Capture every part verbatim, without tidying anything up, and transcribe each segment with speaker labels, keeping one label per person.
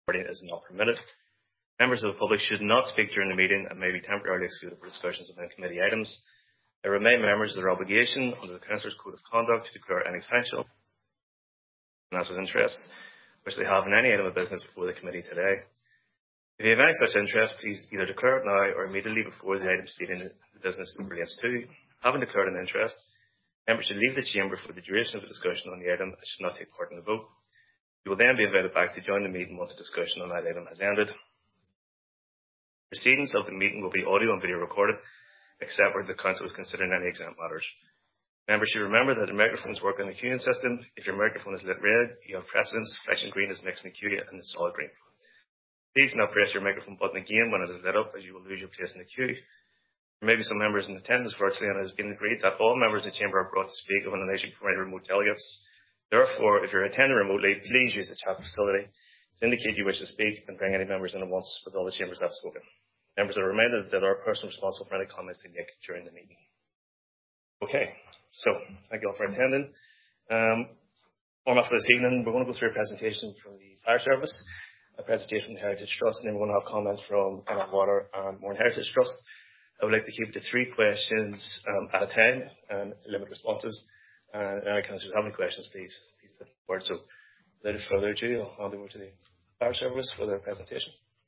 Speaker 1: Recording is not permitted. Members of the public should not speak during the meeting and may be temporarily excluded for discussions of committee items. They remain members of their obligation under the Councillors' Code of Conduct to declare any financial and financial interest which they have in any item of business before the committee today. If you have any such interest, please either declare it now or immediately before the item stating the business it relates to. Having declared an interest, members should leave the chamber for the duration of the discussion on the item and should not take part in the vote. You will then be invited back to join the meeting once the discussion on that item has ended. Proceedings of the meeting will be audio and video recorded, except where the Council is considering any exempt matters. Members should remember that the microphones work on the queuing system. If your microphone is lit red, you have precedence. Flashing green is next in the queue and it's solid green. Please do not press your microphone button again when it is lit up, as you will lose your place in the queue. There may be some members in attendance virtually, and it has been agreed that all members in the chamber are brought to speak on an issue from any remote delegates. Therefore, if you're attending remotely, please use the chat facility to indicate you wish to speak and bring any members in at once with all the chambers have spoken. Members are reminded that our person responsible for any comments they make during the meeting. Okay, so thank you all for attending. Um, on for this evening, we're going to go through a presentation from the Fire Service, a presentation from the Heritage Trust, and then we're going to have comments from Ennis Water and Mourne Heritage Trust. I would like to keep it to three questions um, at a time and limit responses. And uh, councillors, have any questions, please, please put forward. So, without further ado, I'll hand over to the Fire Service for their presentation.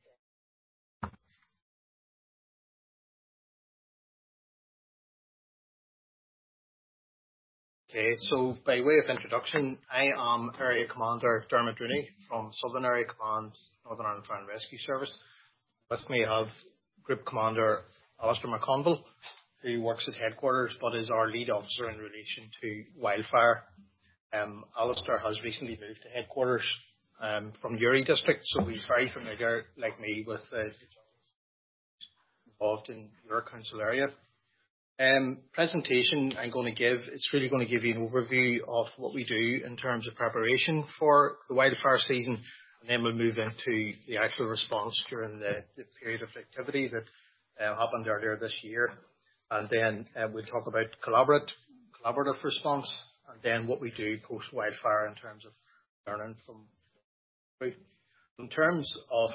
Speaker 2: Okay, so by way of introduction, I am Area Commander Dermot Rooney from Southern Area Command, Northern Ireland Fire and Rescue Service. With me, I have Group Commander Alistair McConville, who works at headquarters but is our lead officer in relation to wildfire. Um, Alistair has recently moved to headquarters um, from Uri district, so he's very familiar, like me, with uh, involved in your council area. Um, presentation I'm going to give, it's really going to give you an overview of what we do in terms of preparation for the wildfire season, and then we'll move into the actual response during the, the period of activity that uh, happened earlier this year. And then uh, we'll talk about collaborative, collaborative response, and then what we do post-wildfire in terms of learning from. In terms of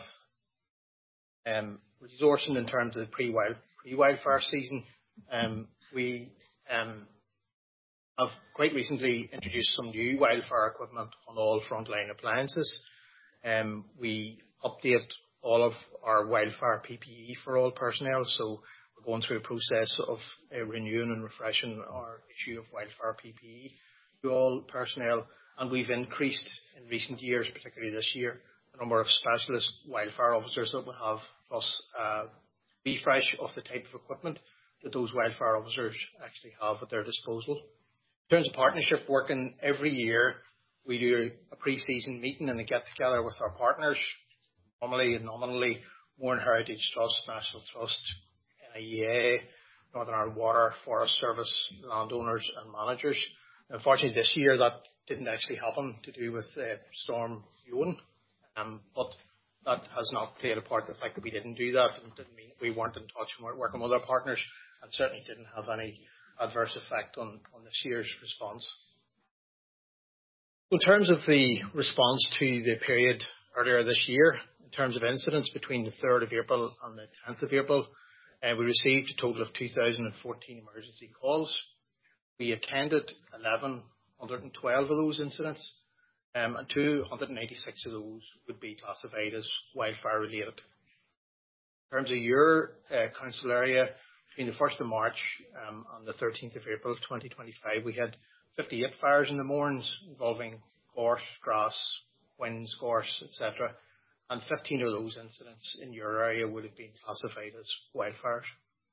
Speaker 2: um, resourcing in terms of the pre-wild, pre-wildfire season, um, we um, have quite recently introduced some new wildfire equipment on all frontline appliances. Um, we update all of our wildfire P P E for all personnel, so going through a process of uh, renewing and refreshing our issue of wildfire P P E to all personnel, and we've increased in recent years, particularly this year, the number of specialist wildfire officers that we have, plus uh, refresh of the type of equipment that those wildfire officers actually have at their disposal. In terms of partnership working, every year we do a pre-season meeting and a get-together with our partners, normally and nominally Mourne Heritage Trust, National Trust, N I E A, Northern Ireland Water, Forest Service, landowners and managers. Unfortunately, this year that didn't actually happen to do with uh, Storm Ewan, um, but that has not played a part in the fact that we didn't do that, and didn't mean we weren't in touch and weren't working with our partners, and certainly didn't have any adverse effect on, on this year's response. In terms of the response to the period earlier this year, in terms of incidents between the third of April and the tenth of April, Uh, we received a total of two thousand fourteen emergency calls. We attended eleven twelve of those incidents, um, and two hundred eighty-six of those would be classified as wildfire related. In terms of your uh, council area, between the first of March um, and the thirteenth of April twenty twenty-five, we had fifty-eight fires in the Mournes involving gorse, grass, winds, gorse, et cetera. And fifteen of those incidents in your area would have been classified as wildfires.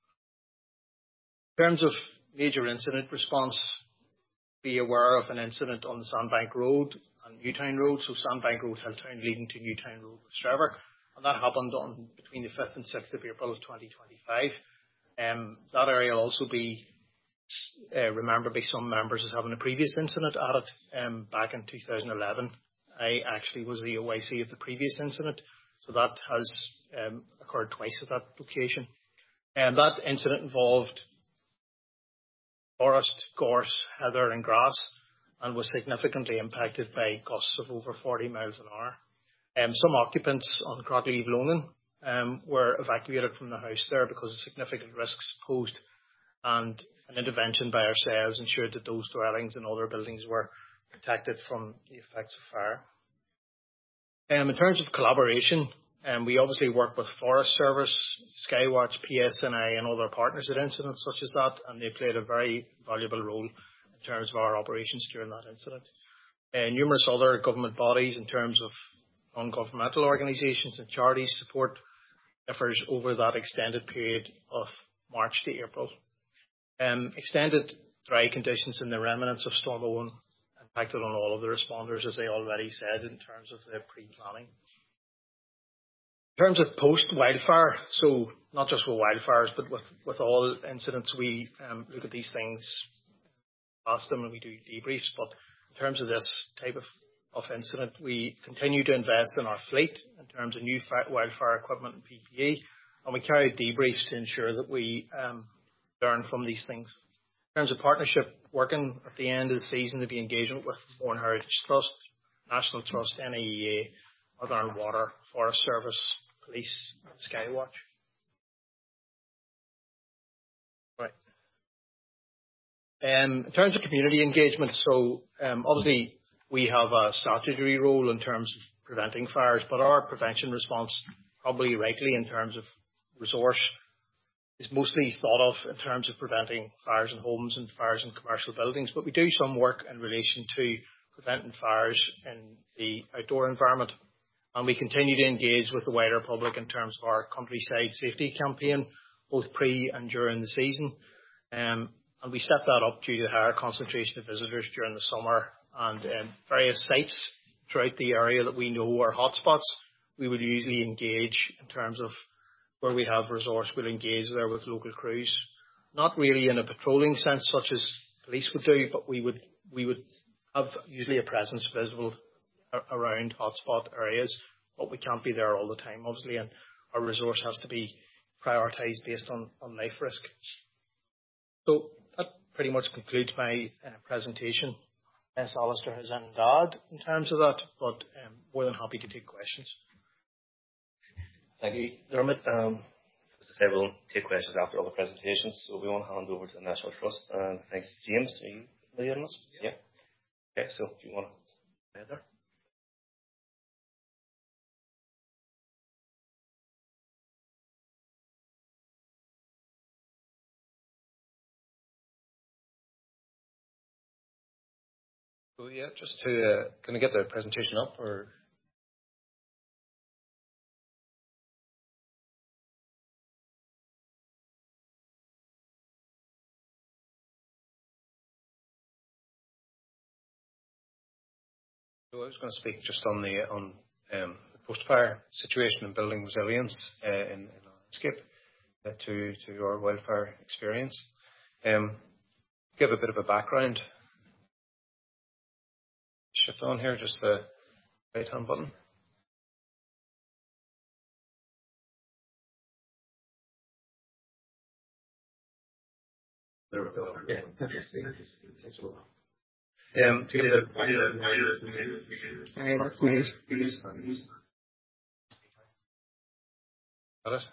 Speaker 2: In terms of major incident response, be aware of an incident on the Sandbank Road and Newtown Road, so Sandbank Road, Hilltown, leading to Newtown Road with Strever, and that happened on between the fifth and sixth of April of twenty twenty-five. Um, that area will also be uh, remembered by some members as having a previous incident at it um, back in two thousand eleven. I actually was the O I C of the previous incident, so that has um, occurred twice at that location. And that incident involved forest, gorse, heather and grass, and was significantly impacted by gusts of over forty miles an hour. Um, some occupants on Crockleave Lonan um, were evacuated from the house there because of significant risks posed, and an intervention by ourselves ensured that those dwellings and other buildings were protected from the effects of fire. Um, in terms of collaboration, um, we obviously work with Forest Service, Skywatch, P S N I and other partners at incidents such as that, and they played a very valuable role in terms of our operations during that incident. Uh, numerous other government bodies in terms of non-governmental organisations and charities support efforts over that extended period of March to April. Um, extended dry conditions in the remnants of Storm Owen impacted on all of the responders, as I already said, in terms of the pre-planning. In terms of post-wildfire, so not just with wildfires, but with, with all incidents, we um, look at these things past them and we do debriefs. But in terms of this type of, of incident, we continue to invest in our fleet in terms of new fire, wildfire equipment and P P E, and we carry debriefs to ensure that we um, learn from these things. In terms of partnership, working at the end of the season to be engagement with Mourne Heritage Trust, National Trust, N I E A, Northern Water, Forest Service, Police, and Skywatch. Right. Um, in terms of community engagement, so um, obviously we have a statutory role in terms of preventing fires, but our prevention response, probably rightly in terms of resource, is mostly thought of in terms of preventing fires in homes and fires in commercial buildings. But we do some work in relation to preventing fires in the outdoor environment. And we continue to engage with the wider public in terms of our countryside safety campaign, both pre and during the season. Um, and we set that up due to the higher concentration of visitors during the summer, and um, various sites throughout the area that we know are hotspots. We would usually engage in terms of where we have resource, we'll engage there with local crews. Not really in a patrolling sense such as police would do, but we would we would have usually a presence visible around hotspot areas, but we can't be there all the time, obviously, and our resource has to be prioritised based on, on life risk. So that pretty much concludes my uh, presentation. Unless Alistair has anything to add in terms of that, but um, more than happy to take questions.
Speaker 1: Thank you, Dermot. Um, as I said, we'll take questions after all the presentations, so we want to hand over to the National Trust. And I think, James, are you familiar with us? Yeah. Okay, so do you want to go ahead there?
Speaker 3: So yeah, just to uh, can I get the presentation up or? So I was going to speak just on the on um, the post-fire situation and building resilience uh, in, in the landscape uh, to to our wildfire experience. Um, give a bit of a background. Shift on here, just the right hand button. There we go. Yeah. Um, to get a,
Speaker 4: Sorry, that's me.
Speaker 3: Got it?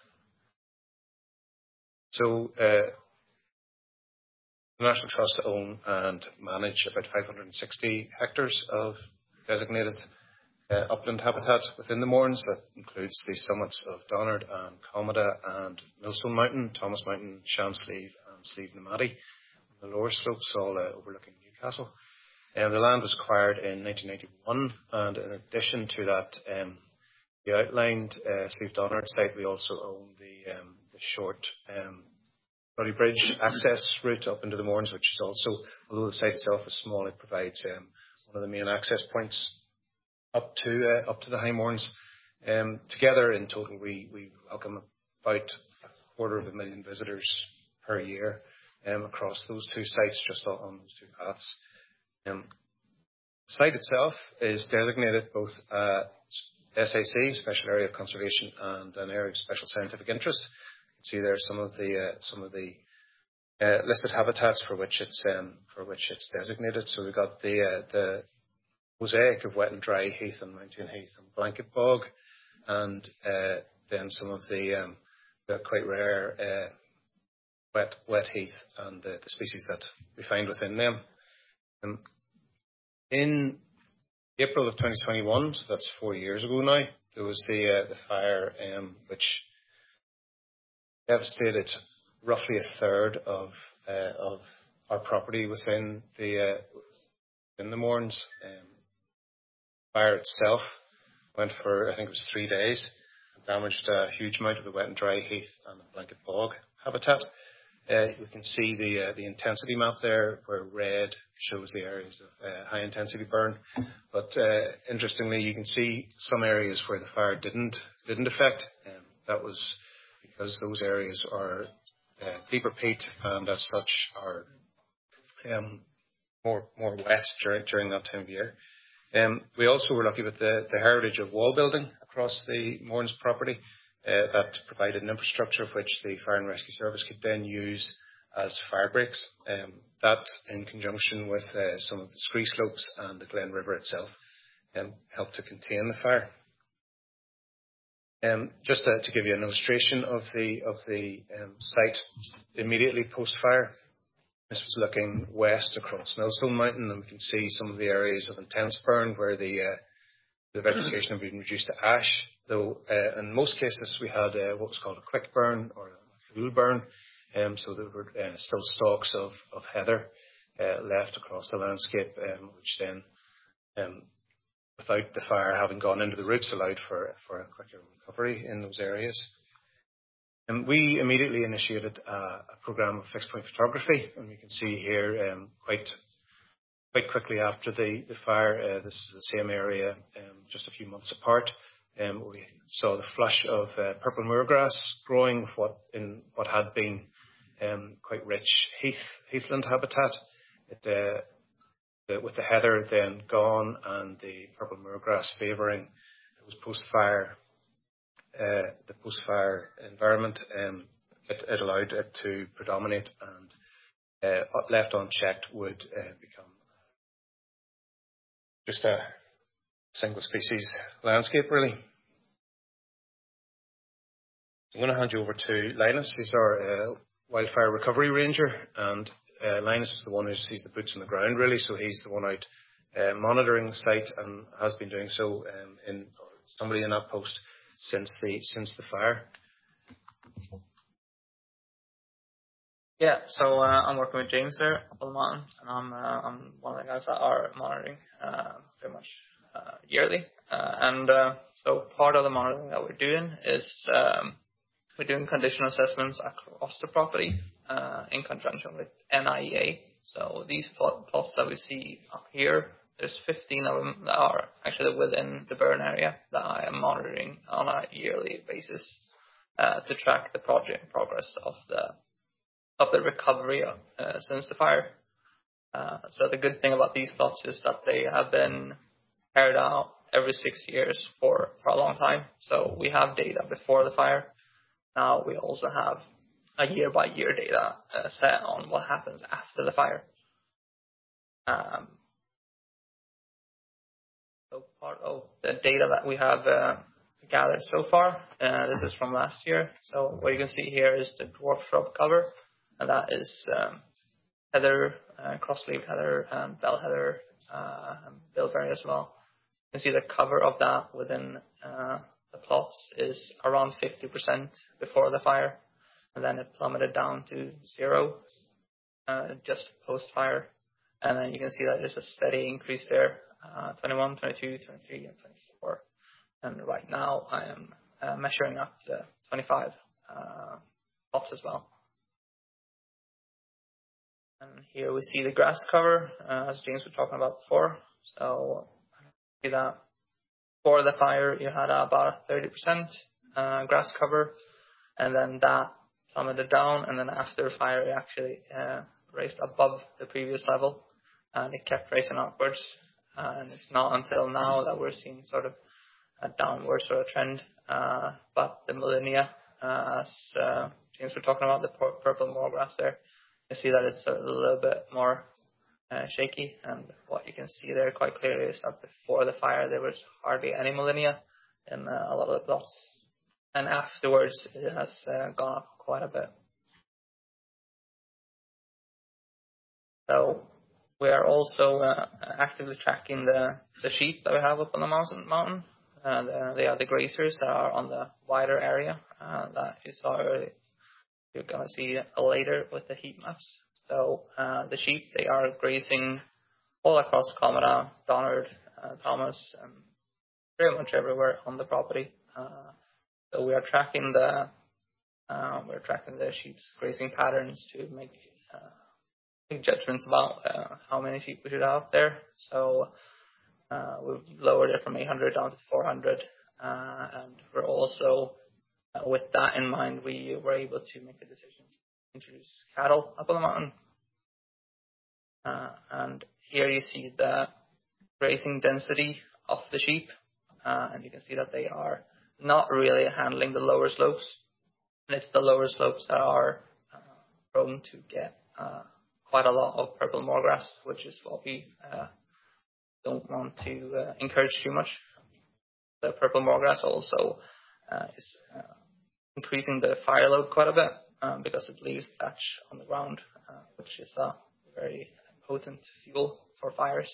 Speaker 3: So, uh, the National Trust own and manage about five hundred sixty hectares of designated uh, upland habitat within the Mournes. That includes the summits of Donard and Comida and Millstone Mountain, Thomas Mountain, Shansleeve and Slieve na Maddie. The lower slopes all uh, overlooking Newcastle. Um, the land was acquired in nineteen ninety-one, and in addition to that, um, the outlined uh, Slieve Donard site, we also own the, um, the short um, Roddy Bridge access route up into the Mournes, which is also, although the site itself is small, it provides um, one of the main access points up to uh, up to the High Mournes. Um, together, in total, we, we welcome about a quarter of a million visitors per year um, across those two sites, just on, on those two paths. Um, the site itself is designated both uh, S A C, Special Area of Conservation, and an Area of Special Scientific Interest. You can see there some of the uh, some of the uh, listed habitats for which it's um, for which it's designated. So we've got the uh, the mosaic of wet and dry heath and mountain heath and blanket bog, and uh, then some of the, um, the quite rare uh, wet wet heath and the, the species that we find within them. Um, in April of twenty twenty-one, so that's four years ago now, there was the uh, the fire um, which devastated roughly a third of uh, of our property within the uh, within the Mournes. Um, fire itself went for, I think it was three days, damaged a huge amount of the wet and dry heath and the blanket bog habitat. Uh, you can see the uh, the intensity map there, where red shows the areas of uh, high intensity burn. But uh, interestingly, you can see some areas where the fire didn't didn't affect. Um, that was because those areas are uh, deeper peat and as such are um, more more wet during during that time of year. Um, we also were lucky with the, the heritage of wall building across the Mournes property. Uh, that provided an infrastructure which the Fire and Rescue Service could then use as fire breaks. Um, that, in conjunction with uh, some of the scree slopes and the Glen River itself, um, helped to contain the fire. Um, just to, to give you an illustration of the of the um, site immediately post-fire, this was looking west across Millstone Mountain, and we can see some of the areas of intense burn where the uh, the vegetation had been reduced to ash. Though uh, in most cases we had uh, what was called a quick burn or a full burn, um, so there were uh, still stalks of, of heather uh, left across the landscape, um, which then, um, without the fire having gone into the roots, allowed for, for a quicker recovery in those areas. And we immediately initiated a, a program of fixed point photography, and you can see here um, quite quite quickly after the, the fire, uh, this is the same area um, just a few months apart. Um, we saw the flush of uh, purple moorgrass growing with what in what had been um, quite rich heath heathland habitat. It, uh, the, with the heather then gone and the purple moorgrass favouring, it was post-fire, uh, the post-fire environment. Um, it, it allowed it to predominate, and uh, left unchecked would uh, become just a single species landscape, really. I'm going to hand you over to Linus. He's our uh, wildfire recovery ranger, and uh, Linus is the one who sees the boots on the ground, really. So he's the one out uh, monitoring the site and has been doing so um, in or somebody in that post since the since the fire.
Speaker 4: Yeah, so uh, I'm working with James there up on the mountain, and I'm uh, I'm one of the guys that are monitoring uh, pretty much uh, yearly. Uh, and uh, so part of the monitoring that we're doing is um, we're doing condition assessments across the property uh, in conjunction with N I E A. So these plot, plots that we see up here, there's fifteen of them that are actually within the burn area that I am monitoring on a yearly basis uh, to track the project progress of the of the recovery uh, since the fire. Uh, so the good thing about these plots is that they have been carried out every six years for, for a long time. So we have data before the fire. Now we also have a year-by-year data uh, set on what happens after the fire. Um, so part of the data that we have uh, gathered so far, uh, this is from last year. So what you can see here is the dwarf shrub cover. And that is um, heather, uh, cross-leaf heather, and bell heather, uh, and bilberry as well. You can see the cover of that within uh, the plots is around fifty percent before the fire, and then it plummeted down to zero uh, just post-fire. And then you can see that there's a steady increase there, uh, twenty-one, twenty-two, twenty-three, and twenty-four. And right now I am uh, measuring up to twenty-five uh, plots as well. And here we see the grass cover, uh, as James was talking about before. So, see that before the fire, you had about thirty percent uh, grass cover, and then that plummeted down, and then after the fire, it actually uh, raised above the previous level, and it kept racing upwards. Uh, and it's not until now that we're seeing sort of a downward sort of trend. Uh, but the Molinia, uh, as uh, James was talking about, the purple moorgrass there, you see that it's a little bit more uh, shaky. And what you can see there quite clearly is that before the fire there was hardly any Molinia in uh, a lot of the plots, and afterwards it has uh, gone up quite a bit. So we are also uh, actively tracking the, the sheep that we have up on the mountain. mountain. Uh, the, they are the grazers that are on the wider area uh, that you saw earlier. You're going to see later with the heat maps. So uh, the sheep, they are grazing all across Comada, Donard, uh, Thomas, and pretty much everywhere on the property. Uh, so we are tracking the uh, we're tracking the sheep's grazing patterns to make uh, make judgments about uh, how many sheep we should have there. So uh, we've lowered it from eight hundred down to four hundred, uh, and we're also, uh, with that in mind, we were able to make a decision to introduce cattle up on the mountain. Uh, and here you see the grazing density of the sheep, uh, and you can see that they are not really handling the lower slopes. And it's the lower slopes that are uh, prone to get uh, quite a lot of purple moorgrass, which is what we uh, don't want to uh, encourage too much. The purple moorgrass also uh, is uh, increasing the fire load quite a bit um, because it leaves thatch on the ground, uh, which is a very potent fuel for fires.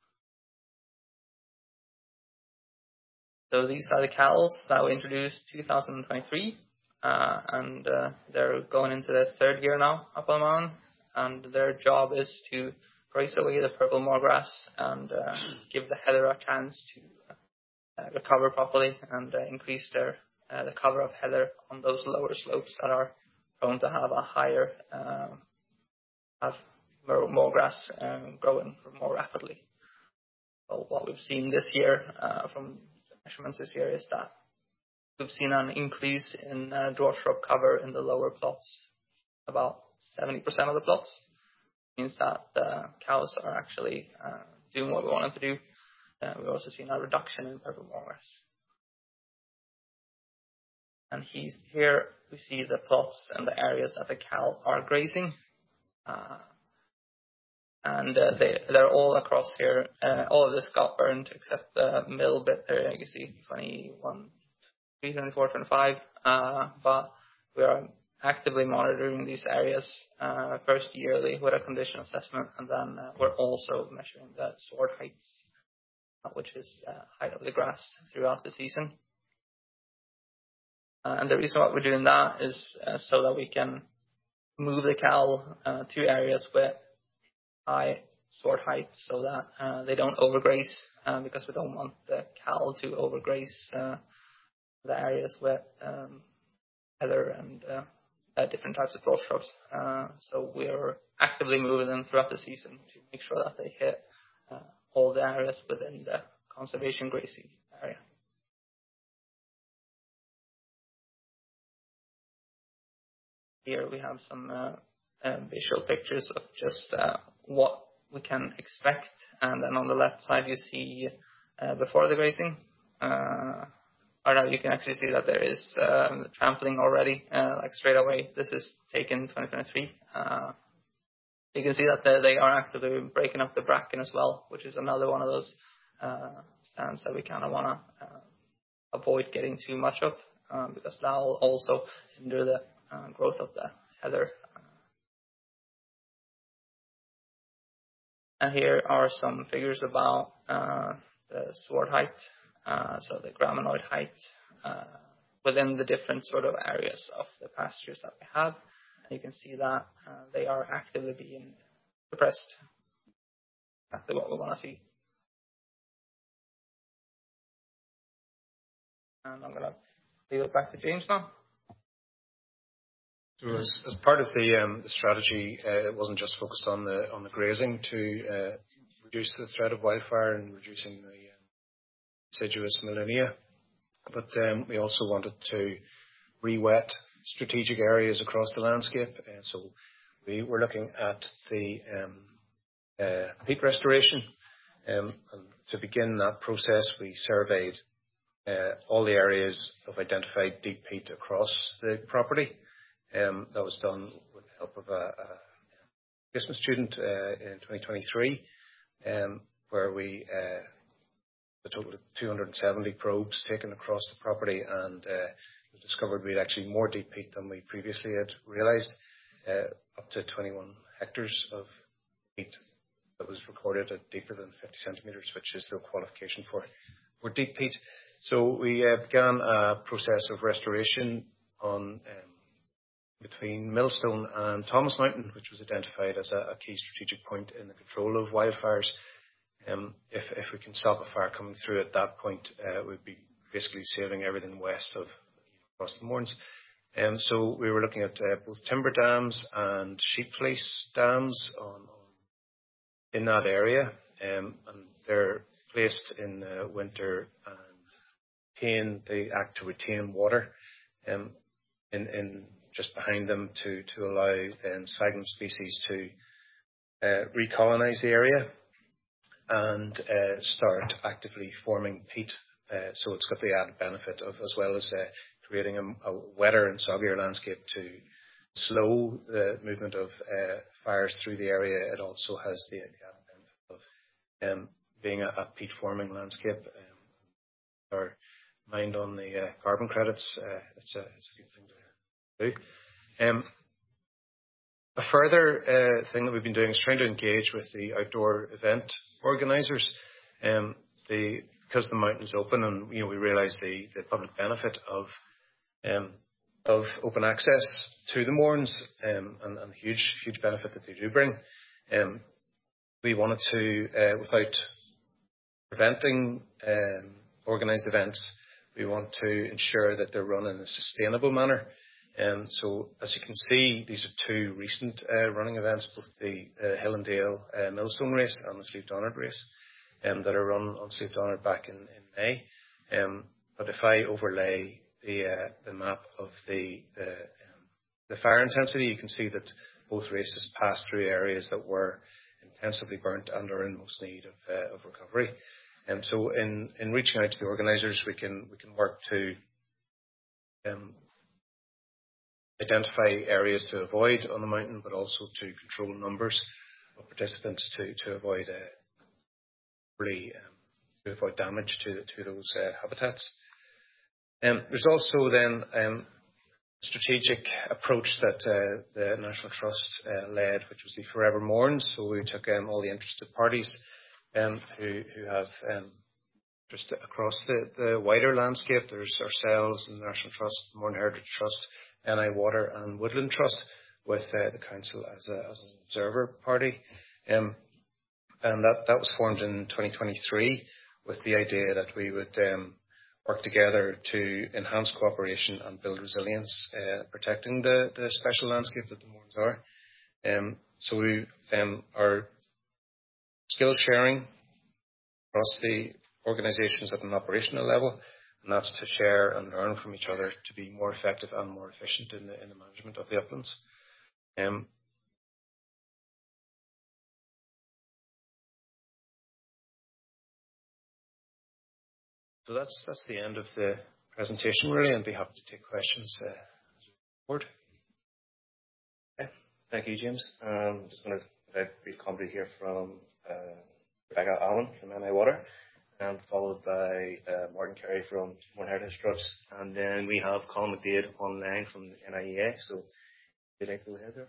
Speaker 4: So these are the cows that we introduced two thousand twenty-three, uh, and uh, they're going into their third year now up on the mountain, and their job is to graze away the purple moorgrass and uh, give the heather a chance to uh, recover properly and uh, increase their uh, the cover of heather on those lower slopes that are prone to have a higher uh, have moorgrass um, growing more rapidly. So what we've seen this year uh, from measurements this year is that we've seen an increase in uh, dwarf shrub cover in the lower plots, about seventy percent of the plots. It means that the cows are actually uh, doing what we want them to do. Uh, we've also seen a reduction in purple moorgrass. And he's, here we see the plots and the areas that the cow are grazing. Uh, and uh, they, they're all across here. Uh, all of this got burned except the middle bit there. You can see twenty-one, twenty-four, twenty-five. Uh, but we are actively monitoring these areas uh, first yearly with a condition assessment, and then uh, we're also measuring the sward heights, uh, which is uh, height of the grass throughout the season. Uh, and the reason why we're doing that is uh, so that we can move the cow uh, to areas with high sward height, so that uh, they don't overgraze, uh, because we don't want the cow to overgraze uh, the areas with um, heather and uh, uh, different types of dwarf shrubs. Uh, so we're actively moving them throughout the season to make sure that they hit uh, all the areas within the conservation grazing area. Here we have some uh, uh, visual pictures of just uh, what we can expect, and then on the left side you see uh, before the grazing. Uh, or now you can actually see that there is um, trampling already, uh, like straight away. This is taken twenty twenty-three. Uh, you can see that they, they are actively breaking up the bracken as well, which is another one of those uh, stands that we kind of want to uh, avoid getting too much of, um, because that will also hinder the uh, growth of the heather. And here are some figures about uh, the sward height, uh, so the graminoid height uh, within the different sort of areas of the pastures that we have. And you can see that uh, they are actively being suppressed. Exactly what we want to see. And I'm going to leave it back to James now.
Speaker 3: So as, as part of the, um, the strategy, uh, it wasn't just focused on the on the grazing to uh, reduce the threat of wildfire and reducing the um, deciduous Molinia, but um, we also wanted to re-wet strategic areas across the landscape. Uh, so we were looking at the um, uh, peat restoration. Um, and to begin that process, we surveyed uh, all the areas of identified deep peat across the property. Um, that was done with the help of a, a placement student uh, in twenty twenty-three, um, where we uh, a total of two hundred seventy probes taken across the property, and uh, we discovered we had actually more deep peat than we previously had realised, uh, up to twenty-one hectares of peat that was recorded at deeper than fifty centimetres, which is the qualification for, for deep peat. So we uh, began a process of restoration on um, between Millstone and Thomas Mountain, which was identified as a, a key strategic point in the control of wildfires. Um, if, if we can stop a fire coming through at that point, uh, we'd be basically saving everything west of across the Mournes. Um, so we were looking at uh, both timber dams and sheep fleece dams on, on in that area, um, and they're placed in the winter and retain, they act to retain water um, in, in just behind them to, to allow then sphagnum species to uh, recolonise the area and uh, start actively forming peat. Uh, so it's got the added benefit of, as well as uh, creating a, a wetter and soggier landscape to slow the movement of uh, fires through the area. It also has the, the added benefit of um, being a, a peat-forming landscape. Um, our mind on the uh, carbon credits, uh, it's, a, it's a good thing to do. Um, a further uh, thing that we've been doing is trying to engage with the outdoor event organisers. Um, the, because the mountain's open, and you know, we realise the, the public benefit of um, of open access to the Mournes, um, and, and huge huge benefit that they do bring. Um, we wanted to, uh, without preventing um, organised events, we want to ensure that they're run in a sustainable manner. Um, so, as you can see, these are two recent uh, running events, both the uh, Hill and Dale uh, Millstone race and the Slieve Donard race, um, that are run on Slieve Donard back in, in May. Um, but if I overlay the uh, the map of the the, um, the fire intensity, you can see that both races pass through areas that were intensively burnt and are in most need of uh, of recovery. And um, so, in, in reaching out to the organisers, we can we can work to um, identify areas to avoid on the mountain, but also to control numbers of participants to to avoid uh, really um, to avoid damage to to those uh, habitats. Um, there's also then um, a strategic approach that uh, the National Trust uh, led, which was the Forever Mournes. So we took um, all the interested parties um, who, who have um, just across the, the wider landscape. There's ourselves and the National Trust, the Mourne Heritage Trust, N I Water and Woodland Trust, with uh, the council as, a, as an observer party. Um, and that, that was formed in twenty twenty-three with the idea that we would um, work together to enhance cooperation and build resilience, uh, protecting the, the special landscape that the Mournes are. Um, so we um, are skill sharing across the organisations at an operational level, and that's to share and learn from each other to be more effective and more efficient in the, in the management of the uplands. Um, so that's that's the end of the presentation, really, and be happy to take questions uh, as we go forward.
Speaker 1: Okay. Thank you, James. Um, just going to have a brief comment here from uh, Rebecca Allen from N I Water, and followed by uh, Martin Carey from Mourne Heritage Trust, and then we have Colin McDade online from the N I E A. So, would you like to go ahead there?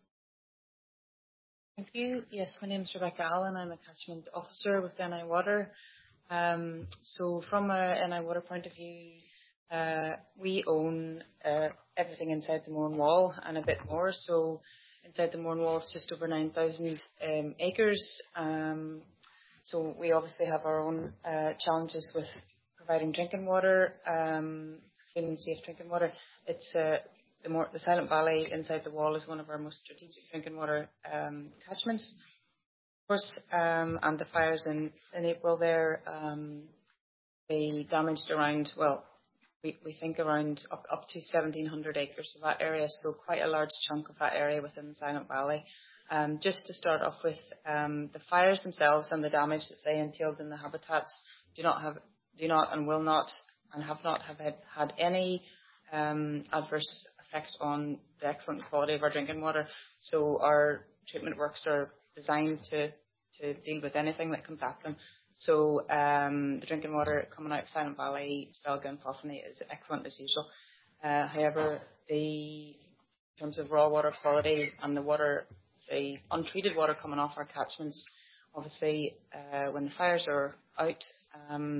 Speaker 5: Thank you. Yes, my name is Rebecca Allen. I'm a catchment officer with N I Water. Um, so, from a N I Water point of view, uh, we own uh, everything inside the Mourne Wall and a bit more. So, inside the Mourne Wall is just over nine thousand um, acres. Um, So we obviously have our own uh, challenges with providing drinking water, um, clean and safe drinking water. It's uh, the, more, the Silent Valley inside the wall is one of our most strategic drinking water um, catchments. Of course, um, and the fires in, in April there, um, they damaged around, well, we, we think around up, up to seventeen hundred acres of that area, so quite a large chunk of that area within the Silent Valley. Um, just to start off with, um, the fires themselves and the damage that they entailed in the habitats do not have, do not and will not and have not have had, had any um, adverse effect on the excellent quality of our drinking water. So our treatment works are designed to, to deal with anything that comes at them. So um, the drinking water coming out of Silent Valley, Stelga and Pophany is excellent as usual. Uh, however, the, in terms of raw water quality and the water, the untreated water coming off our catchments, obviously uh, when the fires are out, um,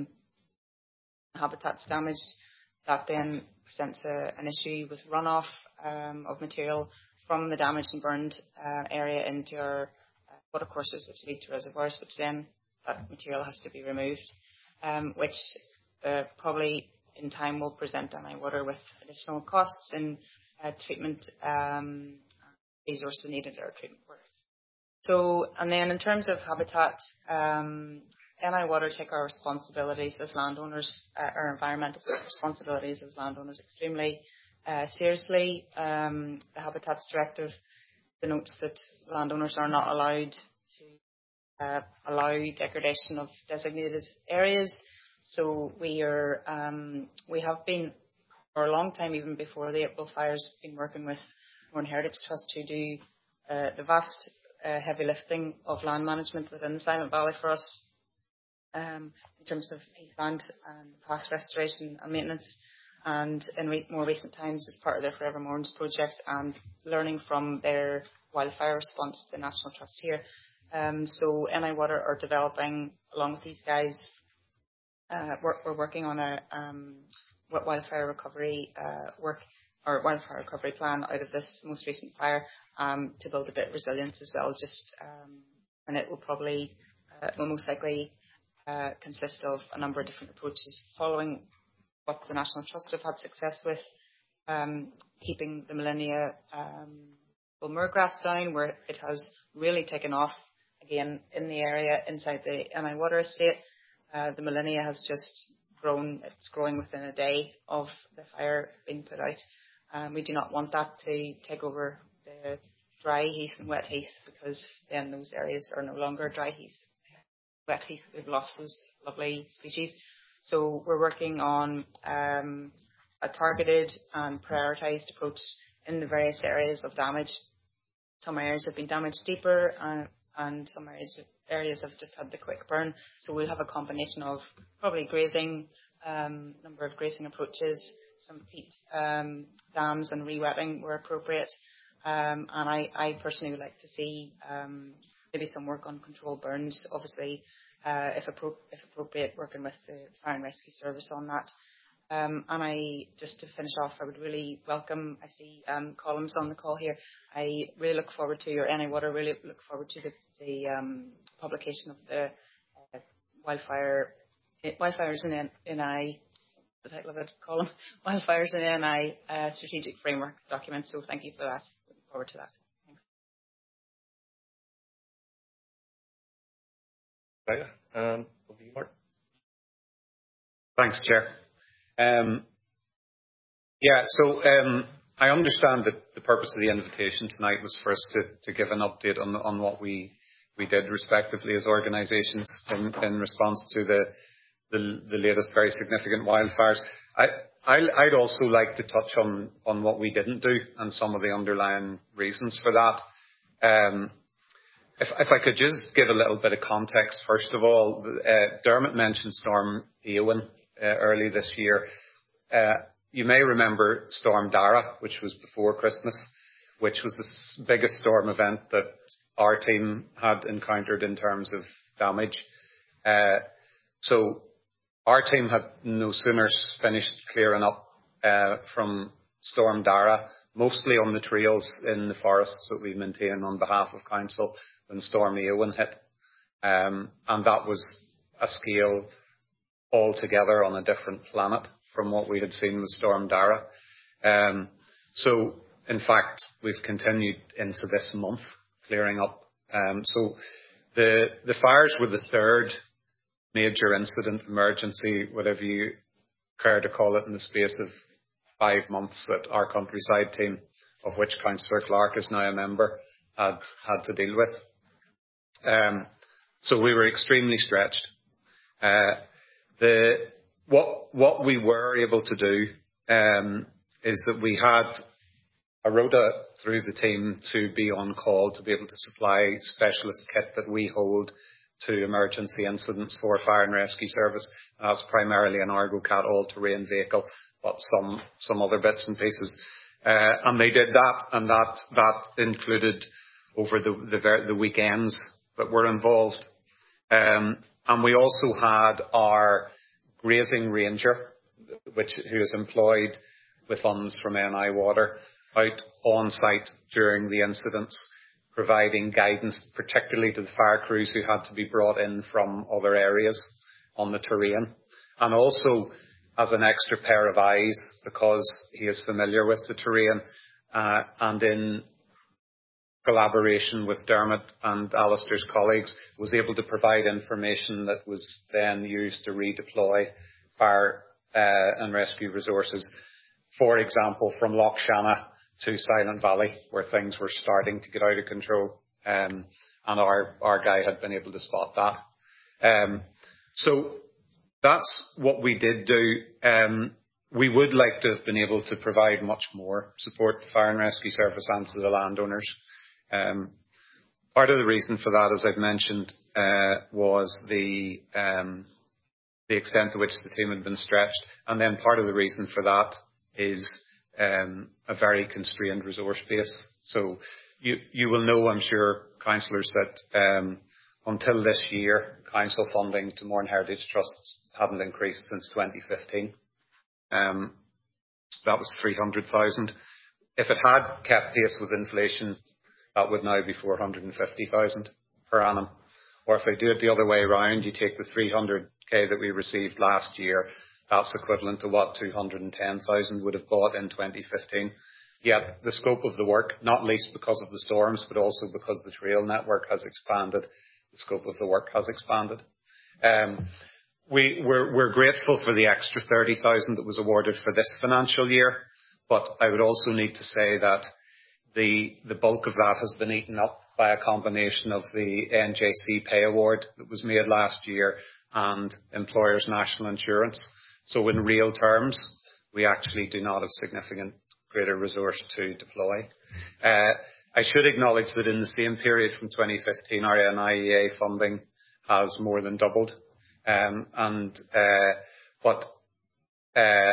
Speaker 5: habitat's damaged, that then presents a, an issue with runoff um, of material from the damaged and burned uh, area into our uh, watercourses, which lead to reservoirs, which then that material has to be removed, um, which uh, probably in time will present N I Water with additional costs in uh, treatment um, resources needed at our treatment works. So, and then in terms of habitat, um, N I Water take our responsibilities as landowners, uh, our environmental responsibilities as landowners extremely uh, seriously. Um, the Habitats Directive denotes that landowners are not allowed to uh, allow degradation of designated areas. So we are, um, we have been for a long time, even before the April fires, been working with Mourne Heritage Trust to do uh, the vast uh, heavy lifting of land management within the Silent Valley for us. Um, in terms of heathland and path restoration and maintenance, and in re- more recent times as part of their Forever Mourns project and learning from their wildfire response to the National Trust here. Um, so N I Water are developing, along with these guys, uh, we're, we're working on a um, wildfire recovery uh, work or wildfire recovery plan out of this most recent fire um, to build a bit of resilience as well. Just um, and it will probably, uh, will most likely Uh, consist of a number of different approaches following what the National Trust have had success with, um, keeping the Millennia um, Bullmurgrass down, where it has really taken off again in the area inside the N I Water estate. Uh, the Millennia has just grown, it's growing within a day of the fire being put out. Um, we do not want that to take over the dry heath and wet heath, because then those areas are no longer dry heath. Wet heath, we've lost those lovely species. So we're working on um, a targeted and prioritised approach in the various areas of damage. Some areas have been damaged deeper, uh, and some areas areas have just had the quick burn. So we'll have a combination of probably grazing, um, number of grazing approaches, some peat um, dams and re-wetting where appropriate. Um, and I, I personally would like to see um, maybe some work on controlled burns, obviously, uh, if, appro- if appropriate, working with the Fire and Rescue Service on that. Um, and I, just to finish off, I would really welcome, I see um, columns on the call here. I really look forward to, your N I Water really look forward to the, the um, publication of the uh, wildfire, wildfires in N- N I, the title of it, column, Wildfires in N I uh, Strategic Framework document. So thank you for that. Looking forward to that.
Speaker 1: Um, over to you, Mark.
Speaker 6: Thanks, Chair. Um, yeah, so um, I understand that the purpose of the invitation tonight was for us to, to give an update on on what we we did respectively as organisations in, in response to the, the the latest very significant wildfires. I I'd also like to touch on on what we didn't do and some of the underlying reasons for that. Um, If, if I could just give a little bit of context, first of all, uh, Dermot mentioned Storm Éowyn uh, early this year. Uh, you may remember Storm Dara, which was before Christmas, which was the biggest storm event that our team had encountered in terms of damage. Uh, so our team had no sooner finished clearing up uh, from Storm Dara, mostly on the trails in the forests that we maintain on behalf of Council, when Storm Éowyn hit. Um, and that was a scale altogether on a different planet from what we had seen with Storm Dara. Um, so, in fact, we've continued into this month clearing up. Um, so the the fires were the third major incident, emergency, whatever you care to call it, in the space of five months that our countryside team, of which Councillor Clark is now a member, had had to deal with. Um, so we were extremely stretched. Uh, the what what we were able to do um, is that we had a rota through the team to be on call, to be able to supply specialist kit that we hold to emergency incidents for fire and rescue service. That's primarily an Argo-Cat all-terrain vehicle, but some some other bits and pieces. Uh, and they did that, and that that included over the the, the weekends that were involved. Um, and we also had our grazing ranger, which who is employed with funds from N I Water, out on site during the incidents, providing guidance, particularly to the fire crews who had to be brought in from other areas on the terrain. And also as an extra pair of eyes, because he is familiar with the terrain, uh, and in collaboration with Dermot and Alistair's colleagues, was able to provide information that was then used to redeploy fire uh, and rescue resources. For example, from Loch Shanna to Silent Valley, where things were starting to get out of control, um, and our, our guy had been able to spot that. Um, so that's what we did do. Um, we would like to have been able to provide much more support to fire and rescue service and to the landowners. Um, part of the reason for that, as I've mentioned, uh, was the um, the extent to which the team had been stretched, and then part of the reason for that is Um, a very constrained resource base. So you, you will know, I'm sure, councillors, that um, until this year, council funding to Mourne Heritage Trusts hadn't increased since twenty fifteen. Um, that was three hundred thousand. If it had kept pace with inflation, that would now be four hundred fifty thousand per annum. Or if I do it the other way around, you take the three hundred K that we received last year, that's equivalent to what two hundred ten thousand would have bought in twenty fifteen. Yet the scope of the work, not least because of the storms, but also because the trail network has expanded, the scope of the work has expanded. Um, we, we're, we're grateful for the extra thirty thousand that was awarded for this financial year, but I would also need to say that the, the bulk of that has been eaten up by a combination of the N J C pay award that was made last year and employers' national insurance. So in real terms, we actually do not have significant greater resource to deploy. Uh, I should acknowledge that in the same period from twenty fifteen, our N I E A funding has more than doubled. Um, and uh, but uh,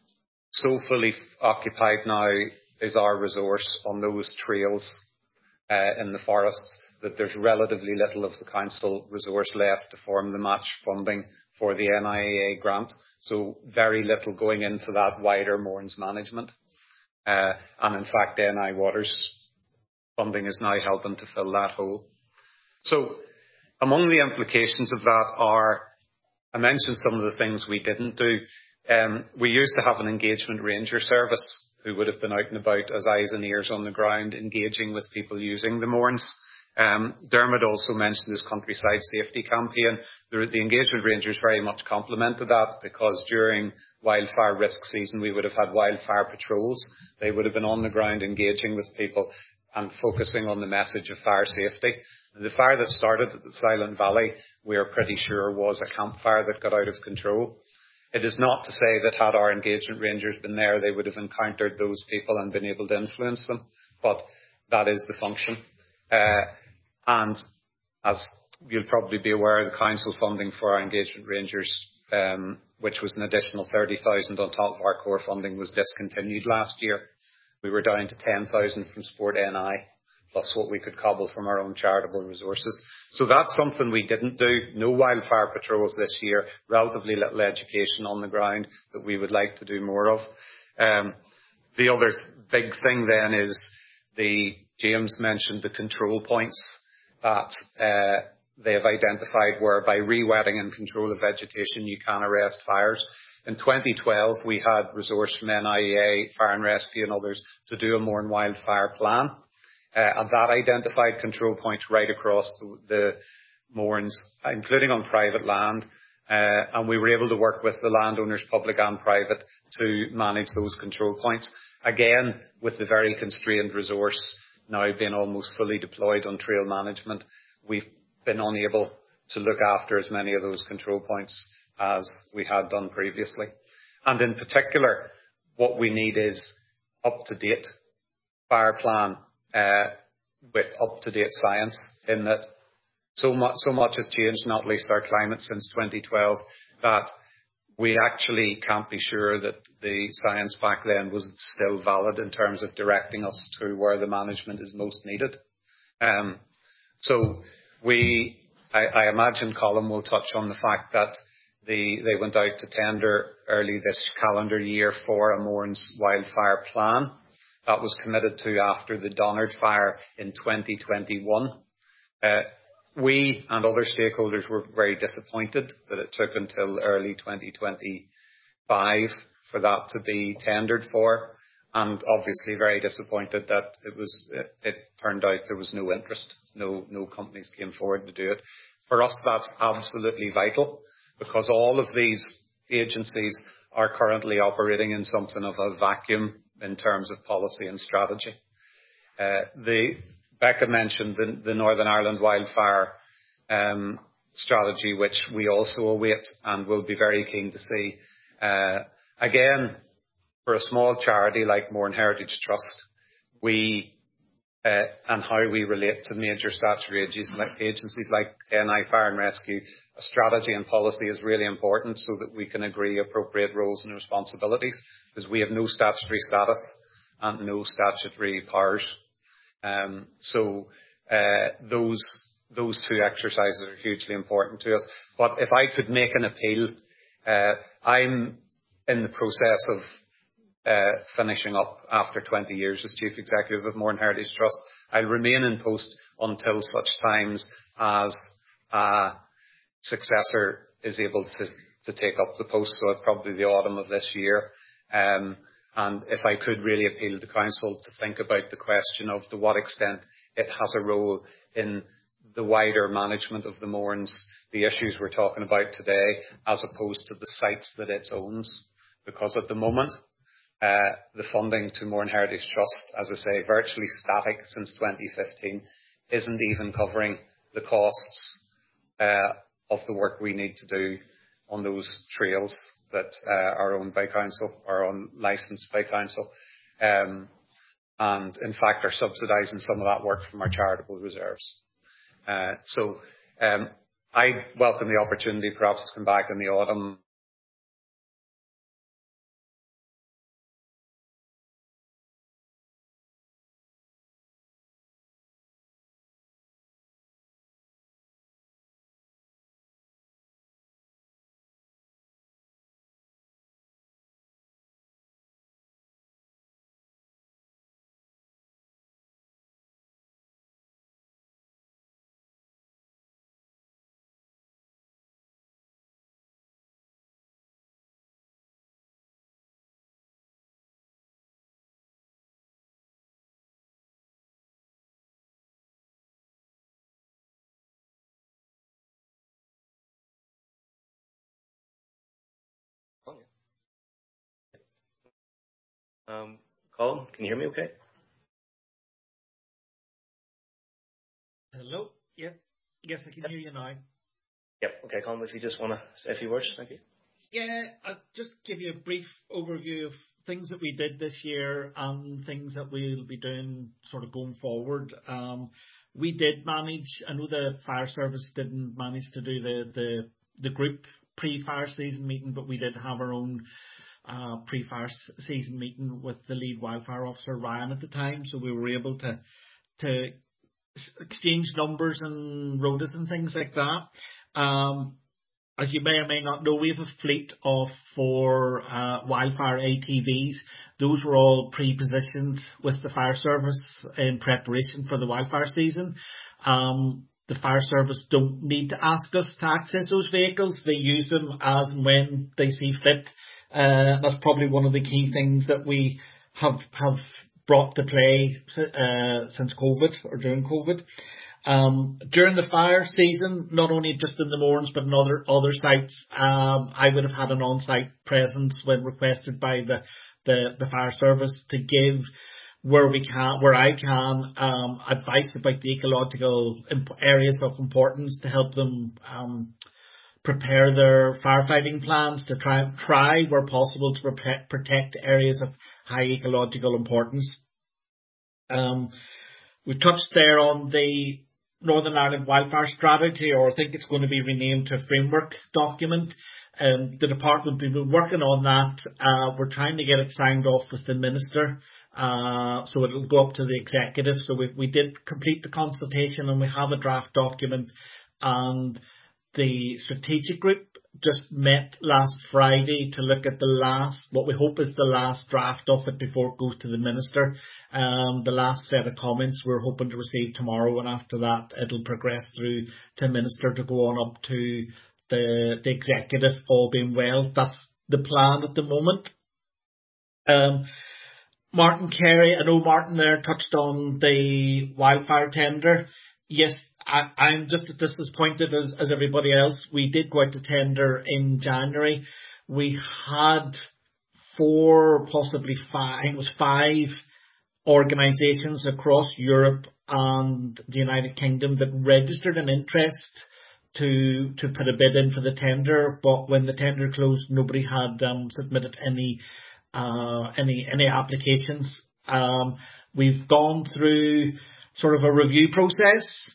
Speaker 6: so fully occupied now is our resource on those trails uh, in the forests that there's relatively little of the council resource left to form the match funding for the N I E A grant. So very little going into that wider Mournes management. Uh, and in fact, N I Water's funding is now helping to fill that hole. So among the implications of that are, I mentioned some of the things we didn't do. Um, we used to have an engagement ranger service who would have been out and about as eyes and ears on the ground, engaging with people using the Mournes. Um, Dermot also mentioned his countryside safety campaign. The, the engagement rangers very much complemented that, because during wildfire risk season we would have had wildfire patrols. They would have been on the ground engaging with people and focusing on the message of fire safety. The fire that started at the Silent Valley, we are pretty sure was a campfire that got out of control. It is not to say that had our engagement rangers been there, they would have encountered those people and been able to influence them, but that is the function. Uh, and as you'll probably be aware, the council funding for our engagement rangers, um, which was an additional thirty thousand on top of our core funding, was discontinued last year. We were down to ten thousand from Sport N I, plus what we could cobble from our own charitable resources. So that's something we didn't do. No wildfire patrols this year, relatively little education on the ground that we would like to do more of. Um, the other big thing then is the, James mentioned the control points that uh, they have identified where by re-wetting and control of vegetation you can arrest fires. In twenty twelve, we had resource from N I E A, Fire and Rescue and others to do a Mourne wildfire plan. Uh, and that identified control points right across the, the Mournes, including on private land. Uh, and we were able to work with the landowners, public and private, to manage those control points. Again, with the very constrained resource now being almost fully deployed on trail management, we've been unable to look after as many of those control points as we had done previously. And in particular, what we need is up-to-date fire plan uh, with up-to-date science, in that so much, so much has changed, not least our climate since twenty twelve, that we actually can't be sure that the science back then was still valid in terms of directing us to where the management is most needed. Um, so we, I, I imagine Colin will touch on the fact that the, they went out to tender early this calendar year for a Mournes wildfire plan. That was committed to after the Donard fire in twenty twenty-one. Uh, we and other stakeholders were very disappointed that it took until early twenty twenty-five for that to be tendered for, and obviously very disappointed that it was it, it turned out there was no interest. No, no companies came forward to do it. For us, that's absolutely vital, because all of these agencies are currently operating in something of a vacuum in terms of policy and strategy. Uh, the Becca mentioned the, the Northern Ireland wildfire um, strategy, which we also await and will be very keen to see. Uh, again, for a small charity like Mourne Heritage Trust, we uh, and how we relate to major statutory agencies like, agencies like N I Fire and Rescue, a strategy and policy is really important so that we can agree appropriate roles and responsibilities, because we have no statutory status and no statutory powers. Um, so uh, those those two exercises are hugely important to us. But if I could make an appeal, uh, I'm in the process of uh, finishing up after twenty years as Chief Executive of Mourne Heritage Trust. I'll remain in post until such times as a successor is able to, to take up the post, so it's probably the autumn of this year. Um, And if I could really appeal to Council to think about the question of to what extent it has a role in the wider management of the Mournes, the issues we're talking about today, as opposed to the sites that it owns. Because at the moment, uh, the funding to Mourne Heritage Trust, as I say, virtually static since twenty fifteen, isn't even covering the costs uh, of the work we need to do on those trails that uh, are owned by Council or on licensed by Council, um, and in fact are subsidising some of that work from our charitable reserves. Uh, so um, I welcome the opportunity perhaps to come back in the autumn.
Speaker 1: Um, Colin, can you hear me okay?
Speaker 7: Hello? Yep. Yes, I can
Speaker 1: Yep.
Speaker 7: hear you now.
Speaker 1: Yep. Okay, Colin, if you just want to say a few words, thank you.
Speaker 7: Yeah, I'll just give you a brief overview of things that we did this year and things that we'll be doing sort of going forward. Um, we did manage, I know the fire service didn't manage to do the, the, the group pre-fire season meeting, but we did have our own uh, pre-fire season meeting with the lead wildfire officer, Ryan, at the time. So we were able to, to exchange numbers and rotas and things like that. Um, As you may or may not know, we have a fleet of four uh, wildfire A T Vs. Those were all pre-positioned with the fire service in preparation for the wildfire season. Um, the fire service don't need to ask us to access those vehicles. They use them as and when they see fit. Uh, that's probably one of the key things that we have have brought to play uh, since COVID or during COVID. Um, during the fire season, not only just in the Mournes but in other other sites, um, I would have had an on-site presence when requested by the, the, the fire service to give where we can, where I can, um, advice about the ecological imp- areas of importance to help them um, prepare their firefighting plans, to try try where possible to protect, protect areas of high ecological importance. Um, we touched there on the Northern Ireland Wildfire Strategy, or I think it's going to be renamed to a framework document. Um, the department will be working on that. Uh, we're trying to get it signed off with the minister, uh, so it'll go up to the executive. So we, we did complete the consultation and we have a draft document, and the strategic group just met last Friday to look at the last, what we hope is the last draft of it before it goes to the minister. Um, the last set of comments we're hoping to receive tomorrow, and after that it'll progress through to minister to go on up to the, the executive, all being well. That's the plan at the moment. Um, Martin Carey, I know Martin there touched on the wildfire tender. Yes, I, I'm just as disappointed as, as everybody else. We did go out to tender in January. We had four, possibly five, I think it was five organisations across Europe and the United Kingdom that registered an interest to to put a bid in for the tender. But when the tender closed, nobody had um, submitted any uh, any any applications. Um, we've gone through sort of a review process,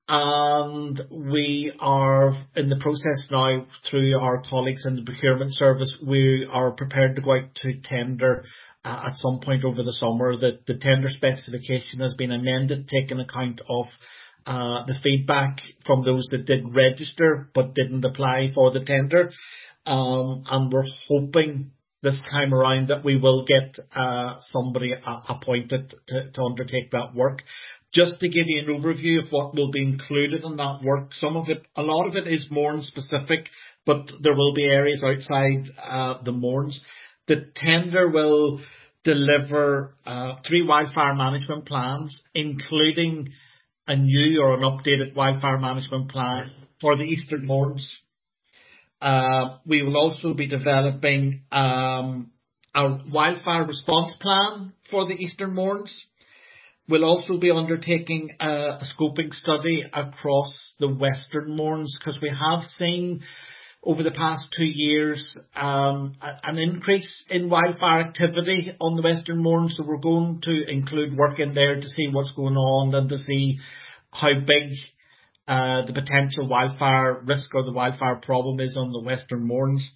Speaker 7: and we are in the process now through our colleagues in the procurement service. We are prepared to go out to tender uh, at some point over the summer. That the tender specification has been amended, taking account of uh, the feedback from those that did register but didn't apply for the tender. Um, and we're hoping this time around that we will get uh, somebody uh, appointed to, to undertake that work. Just to give you an overview of what will be included in that work, some of it, a lot of it is Mourne specific, but there will be areas outside uh, the Mournes. The tender will deliver uh, three wildfire management plans, including a new or an updated wildfire management plan for the Eastern Mournes. Uh, we will also be developing um, a wildfire response plan for the Eastern Mournes. We'll also be undertaking a, a scoping study across the Western Mournes, because we have seen over the past two years um, a, an increase in wildfire activity on the Western Mournes. So we're going to include work in there to see what's going on and to see how big uh, the potential wildfire risk or the wildfire problem is on the Western Mournes.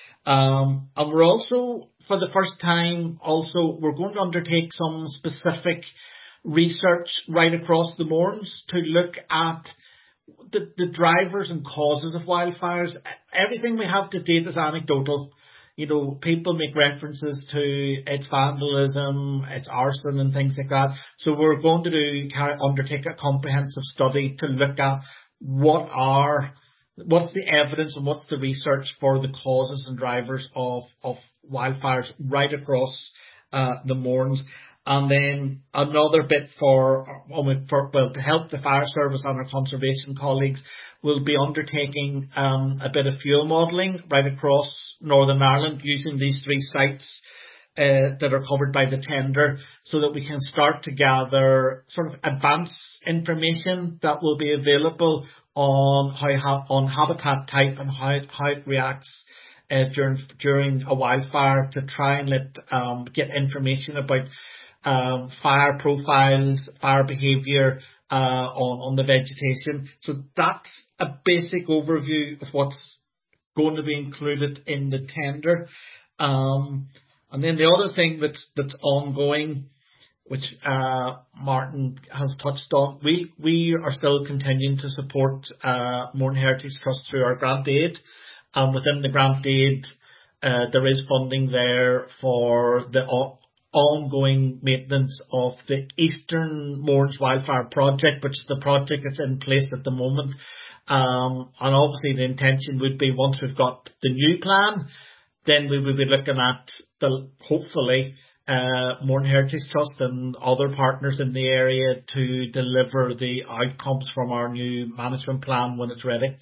Speaker 7: Um, and we're also, for the first time, also we're going to undertake some specific research right across the Mournes to look at the, the drivers and causes of wildfires. Everything we have to date is anecdotal. You know, people make references to its vandalism, its arson and things like that. So we're going to do, undertake a comprehensive study to look at what are, what's the evidence and what's the research for the causes and drivers of, of wildfires right across uh, the Mournes. And then another bit for, for, well, to help the fire service and our conservation colleagues, we'll be undertaking um, a bit of fuel modelling right across Northern Ireland using these three sites uh, that are covered by the tender, so that we can start to gather sort of advanced information that will be available on how on habitat type and how it, how it reacts uh, during during a wildfire, to try and let um, get information about Um, fire profiles, fire behaviour uh, on, on the vegetation. So that's a basic overview of what's going to be included in the tender. Um, and then the other thing that's that's ongoing, which uh, Martin has touched on, we we are still continuing to support uh, Mourne Heritage Trust through our grant aid. And within the grant aid, uh, there is funding there for the uh, ongoing maintenance of the Eastern Mournes Wildfire Project, which is the project that's in place at the moment. Um, and obviously the intention would be, once we've got the new plan, then we will be looking at the, hopefully, uh, Mourne Heritage Trust and other partners in the area to deliver the outcomes from our new management plan when it's ready.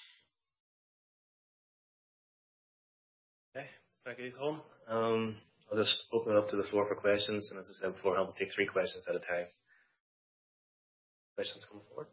Speaker 1: Okay, thank you, Colin. Um, I'll just open it up to the floor for questions, and as I said before, I'll take three questions at a time. Questions coming forward?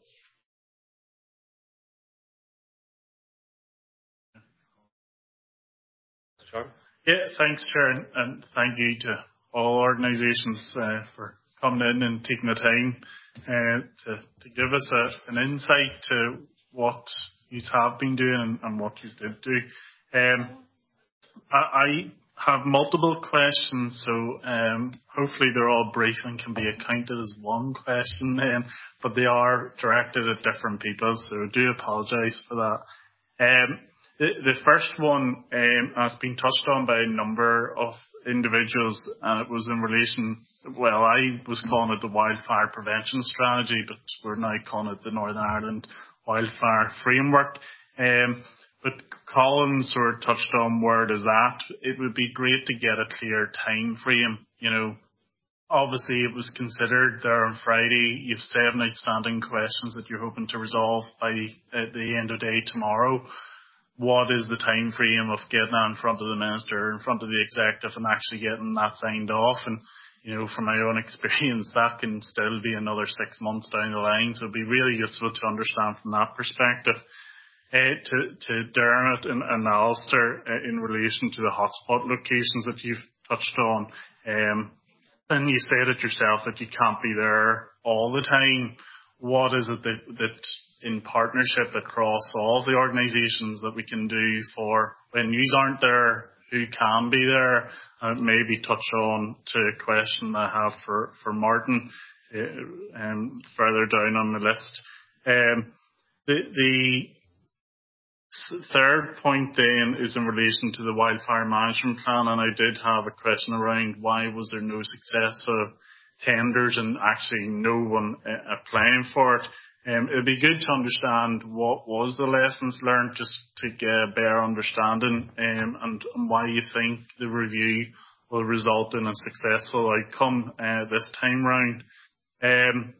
Speaker 1: Mister Sharma?
Speaker 8: Yeah, thanks, Chair, and thank you to all organisations uh, for coming in and taking the time uh, to, to give us a, an insight to what you have been doing and, and what you did do. Um, I, I have multiple questions, so um, hopefully they're all brief and can be accounted as one question then, but they are directed at different people, so I do apologise for that. Um, the, the first one um, has been touched on by a number of individuals, and it was in relation, well, I was calling it the wildfire prevention strategy, but we're now calling it the Northern Ireland Wildfire Framework. Um, but Colin sort of touched on where it is at. It would be great to get a clear time frame. You know, obviously it was considered there on Friday. You've seven outstanding questions that you're hoping to resolve by uh, the end of day tomorrow. What is the time frame of getting that in front of the minister, in front of the executive, and actually getting that signed off? And you know, from my own experience, that can still be another six months down the line. So it'd be really useful to understand from that perspective. Uh, to, to Dermot and, and Alistair, uh, in relation to the hotspot locations that you've touched on, um, and you said it yourself that you can't be there all the time. What is it that, that in partnership across all the organisations that we can do for when you aren't there, who can be there? Uh, maybe touch on to a question I have for, for Martin uh, um, further down on the list. Um, the, the third point then is in relation to the wildfire management plan, and I did have a question around why was there no successful tenders and actually no one uh, applying for it. Um, it'd be good to understand what was the lessons learned, just to get a better understanding, um, and, and why you think the review will result in a successful outcome uh, this time round. Um,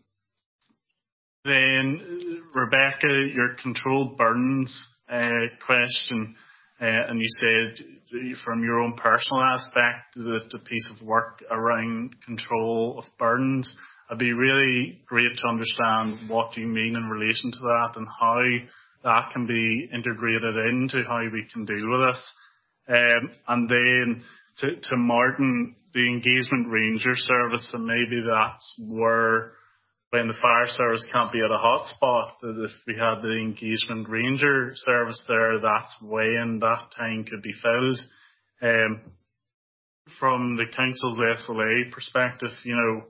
Speaker 8: then, Rebecca, your controlled burdens Uh, question, uh, and you said from your own personal aspect that the piece of work around control of burdens. It'd be really great to understand what you mean in relation to that and how that can be integrated into how we can deal with this. Um, and then to, to Martin, the engagement ranger service, and maybe that's where, when the fire service can't be at a hotspot, that if we had the engagement ranger service there, that's when that time could be filled. Um, from the council's S L A perspective, you know,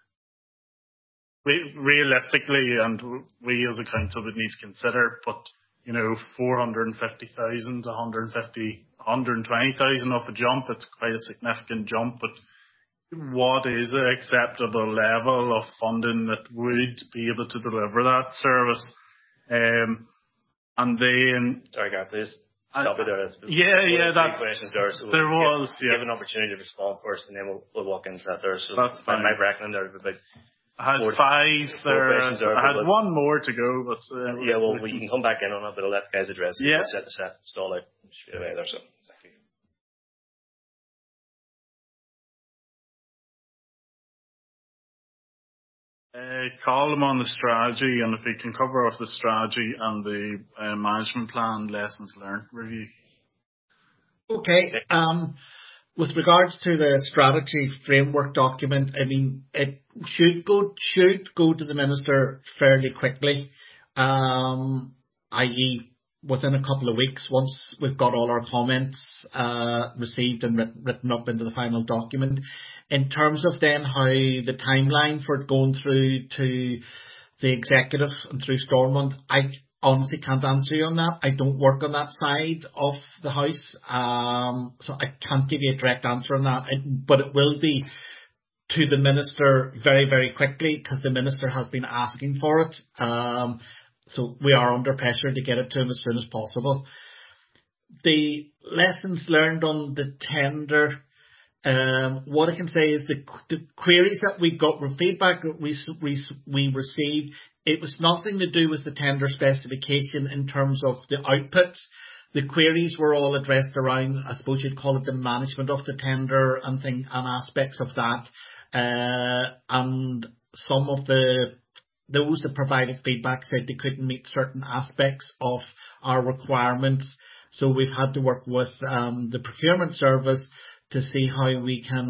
Speaker 8: we, realistically, and we as a council would need to consider, but you know, four hundred fifty thousand to one hundred fifty, one hundred twenty thousand off a jump, it's quite a significant jump, but what is an acceptable level of funding that would be able to deliver that service? Um, and then...
Speaker 1: Sorry, Gareth, please. Stop it there.
Speaker 8: Yeah, yeah, that's...
Speaker 1: questions there, so
Speaker 8: there
Speaker 1: we'll
Speaker 8: was,
Speaker 1: give,
Speaker 8: yes.
Speaker 1: give an opportunity to respond first, and then we'll, we'll walk into that there. So
Speaker 8: that's fine.
Speaker 1: My reckoning there of about...
Speaker 8: I had
Speaker 1: four,
Speaker 8: five there. there I had
Speaker 1: but,
Speaker 8: one more to go, but... Uh,
Speaker 1: yeah, well, we can come back in on it, but I'll let the guys address it.
Speaker 8: Yeah.
Speaker 1: We'll set the set, stall out straight away there, so...
Speaker 8: Uh, call them on the strategy, and if we can cover off the strategy and the uh, management plan lessons learned review.
Speaker 7: Okay. Um, with regards to the strategy framework document, I mean, it should go should go to the minister fairly quickly, um, that is, within a couple of weeks, once we've got all our comments uh, received and written, written up into the final document. In terms of then how the timeline for it going through to the executive and through Stormont, I honestly can't answer you on that. I don't work on that side of the house, um, so I can't give you a direct answer on that. It, but it will be to the minister very, very quickly, because the minister has been asking for it. Um, so we are under pressure to get it to him as soon as possible. The lessons learned on the tender, um, what I can say is the, the queries that we got, or feedback that we, we, we received, it was nothing to do with the tender specification in terms of the outputs. The queries were all addressed around, I suppose you'd call it, the management of the tender and thing and aspects of that. Uh, and some of the those that provided feedback said they couldn't meet certain aspects of our requirements. So we've had to work with um, the procurement service to see how we can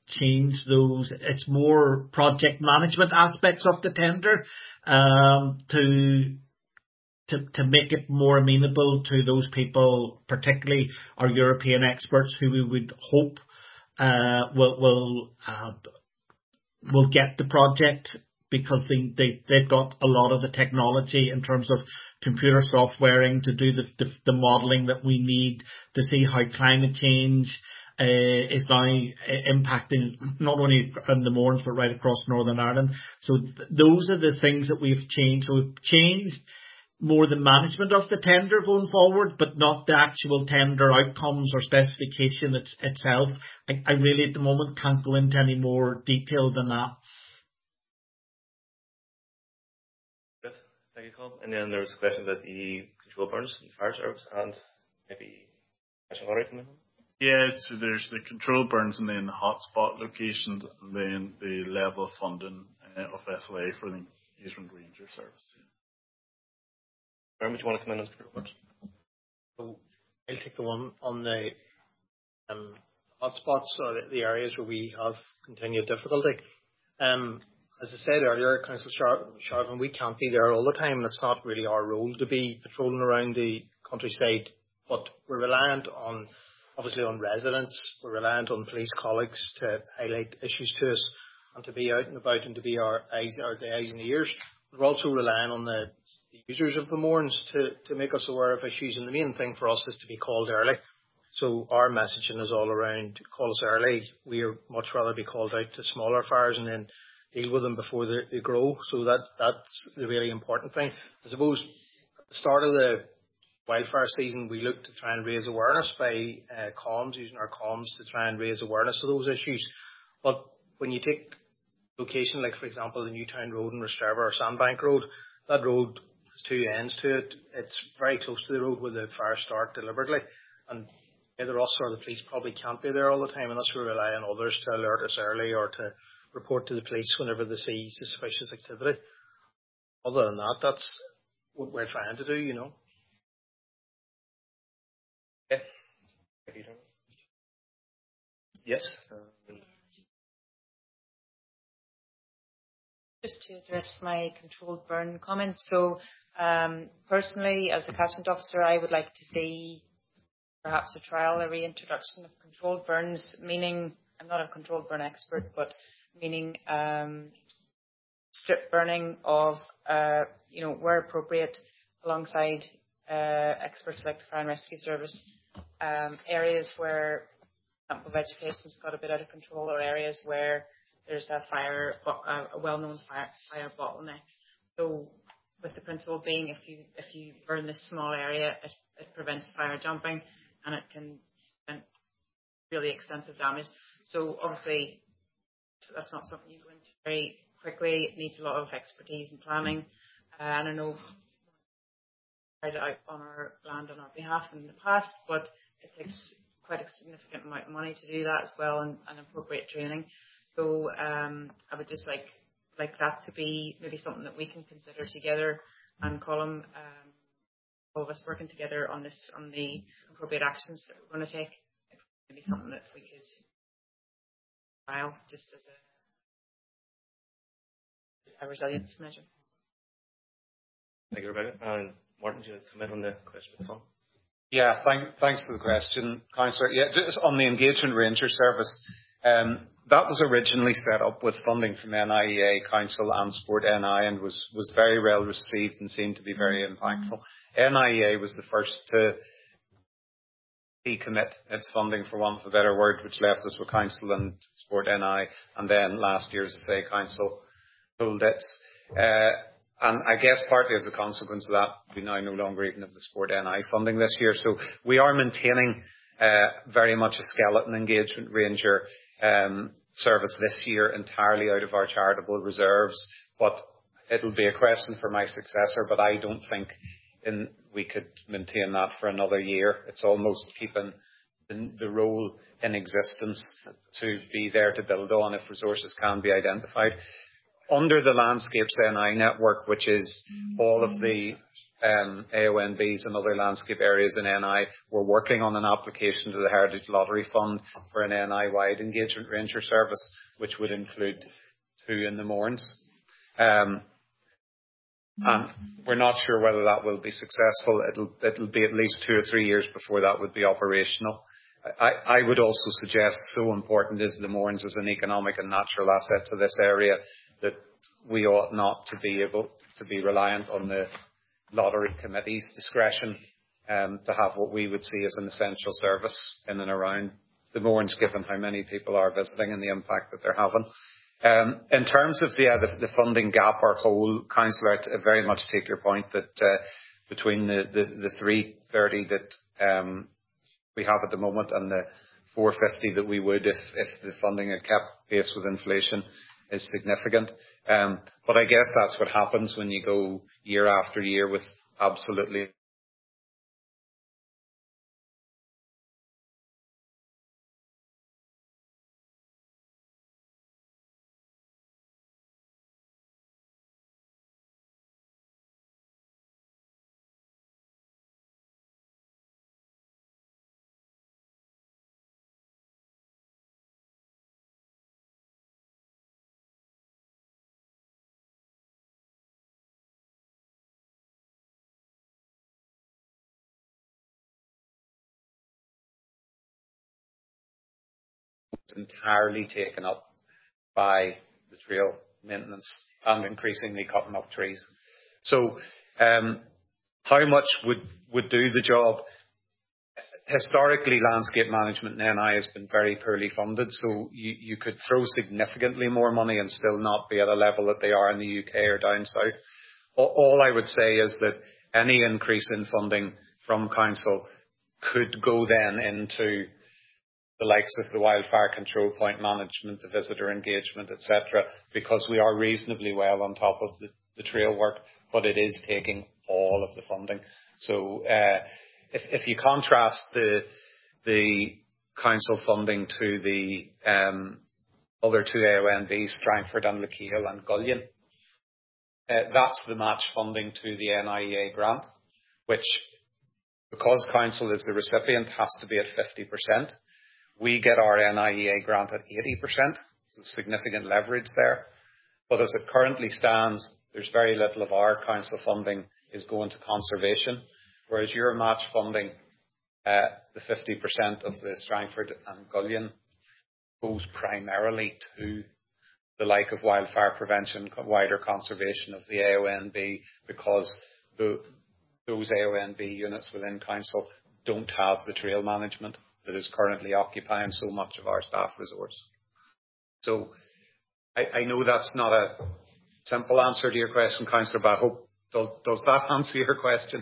Speaker 7: change those. It's more project management aspects of the tender um, to to to make it more amenable to those people, particularly our European experts, who we would hope uh, will will uh, will get the project, because they, they, they've got a lot of the technology in terms of computer softwaring to do the, the, the modelling that we need to see how climate change uh, is now impacting not only in the Mournes but right across Northern Ireland. So th- those are the things that we've changed. So we've changed more the management of the tender going forward, but not the actual tender outcomes or specification it's, itself. I, I really at the moment can't go into any more detail than that.
Speaker 1: Good. Thank you, Colin. And then there was a question about the control burns in the fire service and maybe National Water coming in.
Speaker 8: Yeah, so there's the control burns and then the hotspot locations and then the level of funding uh, of S L A for the engagement ranger service. Yeah.
Speaker 1: Aaron, would you want to come in on the control burns?
Speaker 2: So I'll take the one on the um, hotspots, or the, the areas where we have continued difficulty. Um, as I said earlier, Councillor Sharvin, we can't be there all the time, and it's not really our role to be patrolling around the countryside, but we're reliant on, obviously, on residents. We're reliant on police colleagues to highlight issues to us and to be out and about and to be our eyes, our the eyes and ears. We're also relying on the the users of the Mournes to, to make us aware of issues, and the main thing for us is to be called early. So our messaging is all around call us early. We are much rather be called out to smaller fires and then deal with them before they, they grow. So that that's the really important thing. I suppose at the start of the wildfire season, we looked to try and raise awareness by uh, comms, using our comms to try and raise awareness of those issues. But when you take location like, for example, the Newtown Road in Rostrevor or Sandbank Road, that road two ends to it. It's very close to the road where the fire start deliberately, and either us or the police probably can't be there all the time, unless we rely on others to alert us early or to report to the police whenever they see suspicious activity. Other than that, that's what we're trying to do, you know.
Speaker 1: Okay. Yes. Um,
Speaker 5: Just to address my controlled burn comments. So um, personally, as a catchment officer, I would like to see perhaps a trial, a reintroduction of controlled burns, meaning, I'm not a controlled burn expert, but meaning um, strip burning of, uh, you know, where appropriate, alongside uh, experts like the Fire and Rescue Service, um, areas where, for example, vegetation's got a bit out of control, or areas where there's a fire, a well-known fire, fire bottleneck. So, with the principle being, if you if you burn this small area, it, it prevents fire jumping, and it can prevent really extensive damage. So, obviously, that's not something you go into very quickly. It needs a lot of expertise and planning. Uh, and I know tried it out on our land on our behalf in the past, but it takes quite a significant amount of money to do that as well, and, and appropriate training. So um, I would just like like that to be maybe something that we can consider together, and Colin, um, all of us working together on this, on the appropriate actions that we're going to take. Maybe something that we could trial just as a, a resilience measure.
Speaker 1: Thank you, Rebecca. And Martin, do you like to comment on the question of the phone?
Speaker 6: Yeah, thank, thanks for the question, Councillor. Yeah, just on the Engagement Ranger Service, um, that was originally set up with funding from N I E A, Council and Sport N I, and was, was very well received and seemed to be very impactful. N I E A was the first to decommit its funding, for want of a better word, which left us with Council and Sport N I, and then last year, as I say, Council pulled its. Uh, and I guess partly as a consequence of that, we now no longer even have the Sport N I funding this year. So we are maintaining uh, very much a skeleton Engagement Ranger um, service this year entirely out of our charitable reserves, but it'll be a question for my successor, but I don't think in, we could maintain that for another year. It's almost keeping the, the role in existence to be there to build on if resources can be identified. Under the Landscapes N I network, which is all of the um, A O N Bs and other landscape areas in N I. We're working on an application to the Heritage Lottery Fund for an N I-wide engagement ranger service, which would include two in the Mournes. Um, and we're not sure whether that will be successful. It'll, it'll be at least two or three years before that would be operational. I, I would also suggest, so important is the Mournes as an economic and natural asset to this area, that we ought not to be able to be reliant on the lottery committee's discretion um, to have what we would see as an essential service in and around the Mournes, given how many people are visiting and the impact that they're having. Um, in terms of yeah, the, the funding gap or hole, Councillor, I very much take your point that uh, between the, the, the three thirty that um, we have at the moment and the four fifty that we would if, if the funding had kept pace with inflation is significant. Um, but I guess that's what happens when you go year after year with absolutely entirely taken up by the trail maintenance and increasingly cutting up trees. So um, how much would, would do the job? Historically, landscape management in N I has been very poorly funded, so you, you could throw significantly more money and still not be at a level that they are in the U K or down south. All, all I would say is that any increase in funding from Council could go then into the likes of the wildfire control point management, the visitor engagement, et cetera, because we are reasonably well on top of the, the trail work, but it is taking all of the funding. So uh, if, if you contrast the the council funding to the um, other two A O N Bs, Strangford and Lochiel and Gullion, uh, that's the match funding to the N I E A grant, which, because council is the recipient, has to be at fifty percent. We get our N I E A grant at eighty percent, so significant leverage there. But as it currently stands, there's very little of our council funding is going to conservation, whereas your match funding, uh, the fifty percent of the Strangford and Gullion, goes primarily to the like of wildfire prevention, wider conservation of the A O N B, because the, those A O N B units within council don't have the trail management that is currently occupying so much of our staff resource. So I, I know that's not a simple answer to your question, Councillor, but I hope, does, does that answer your question?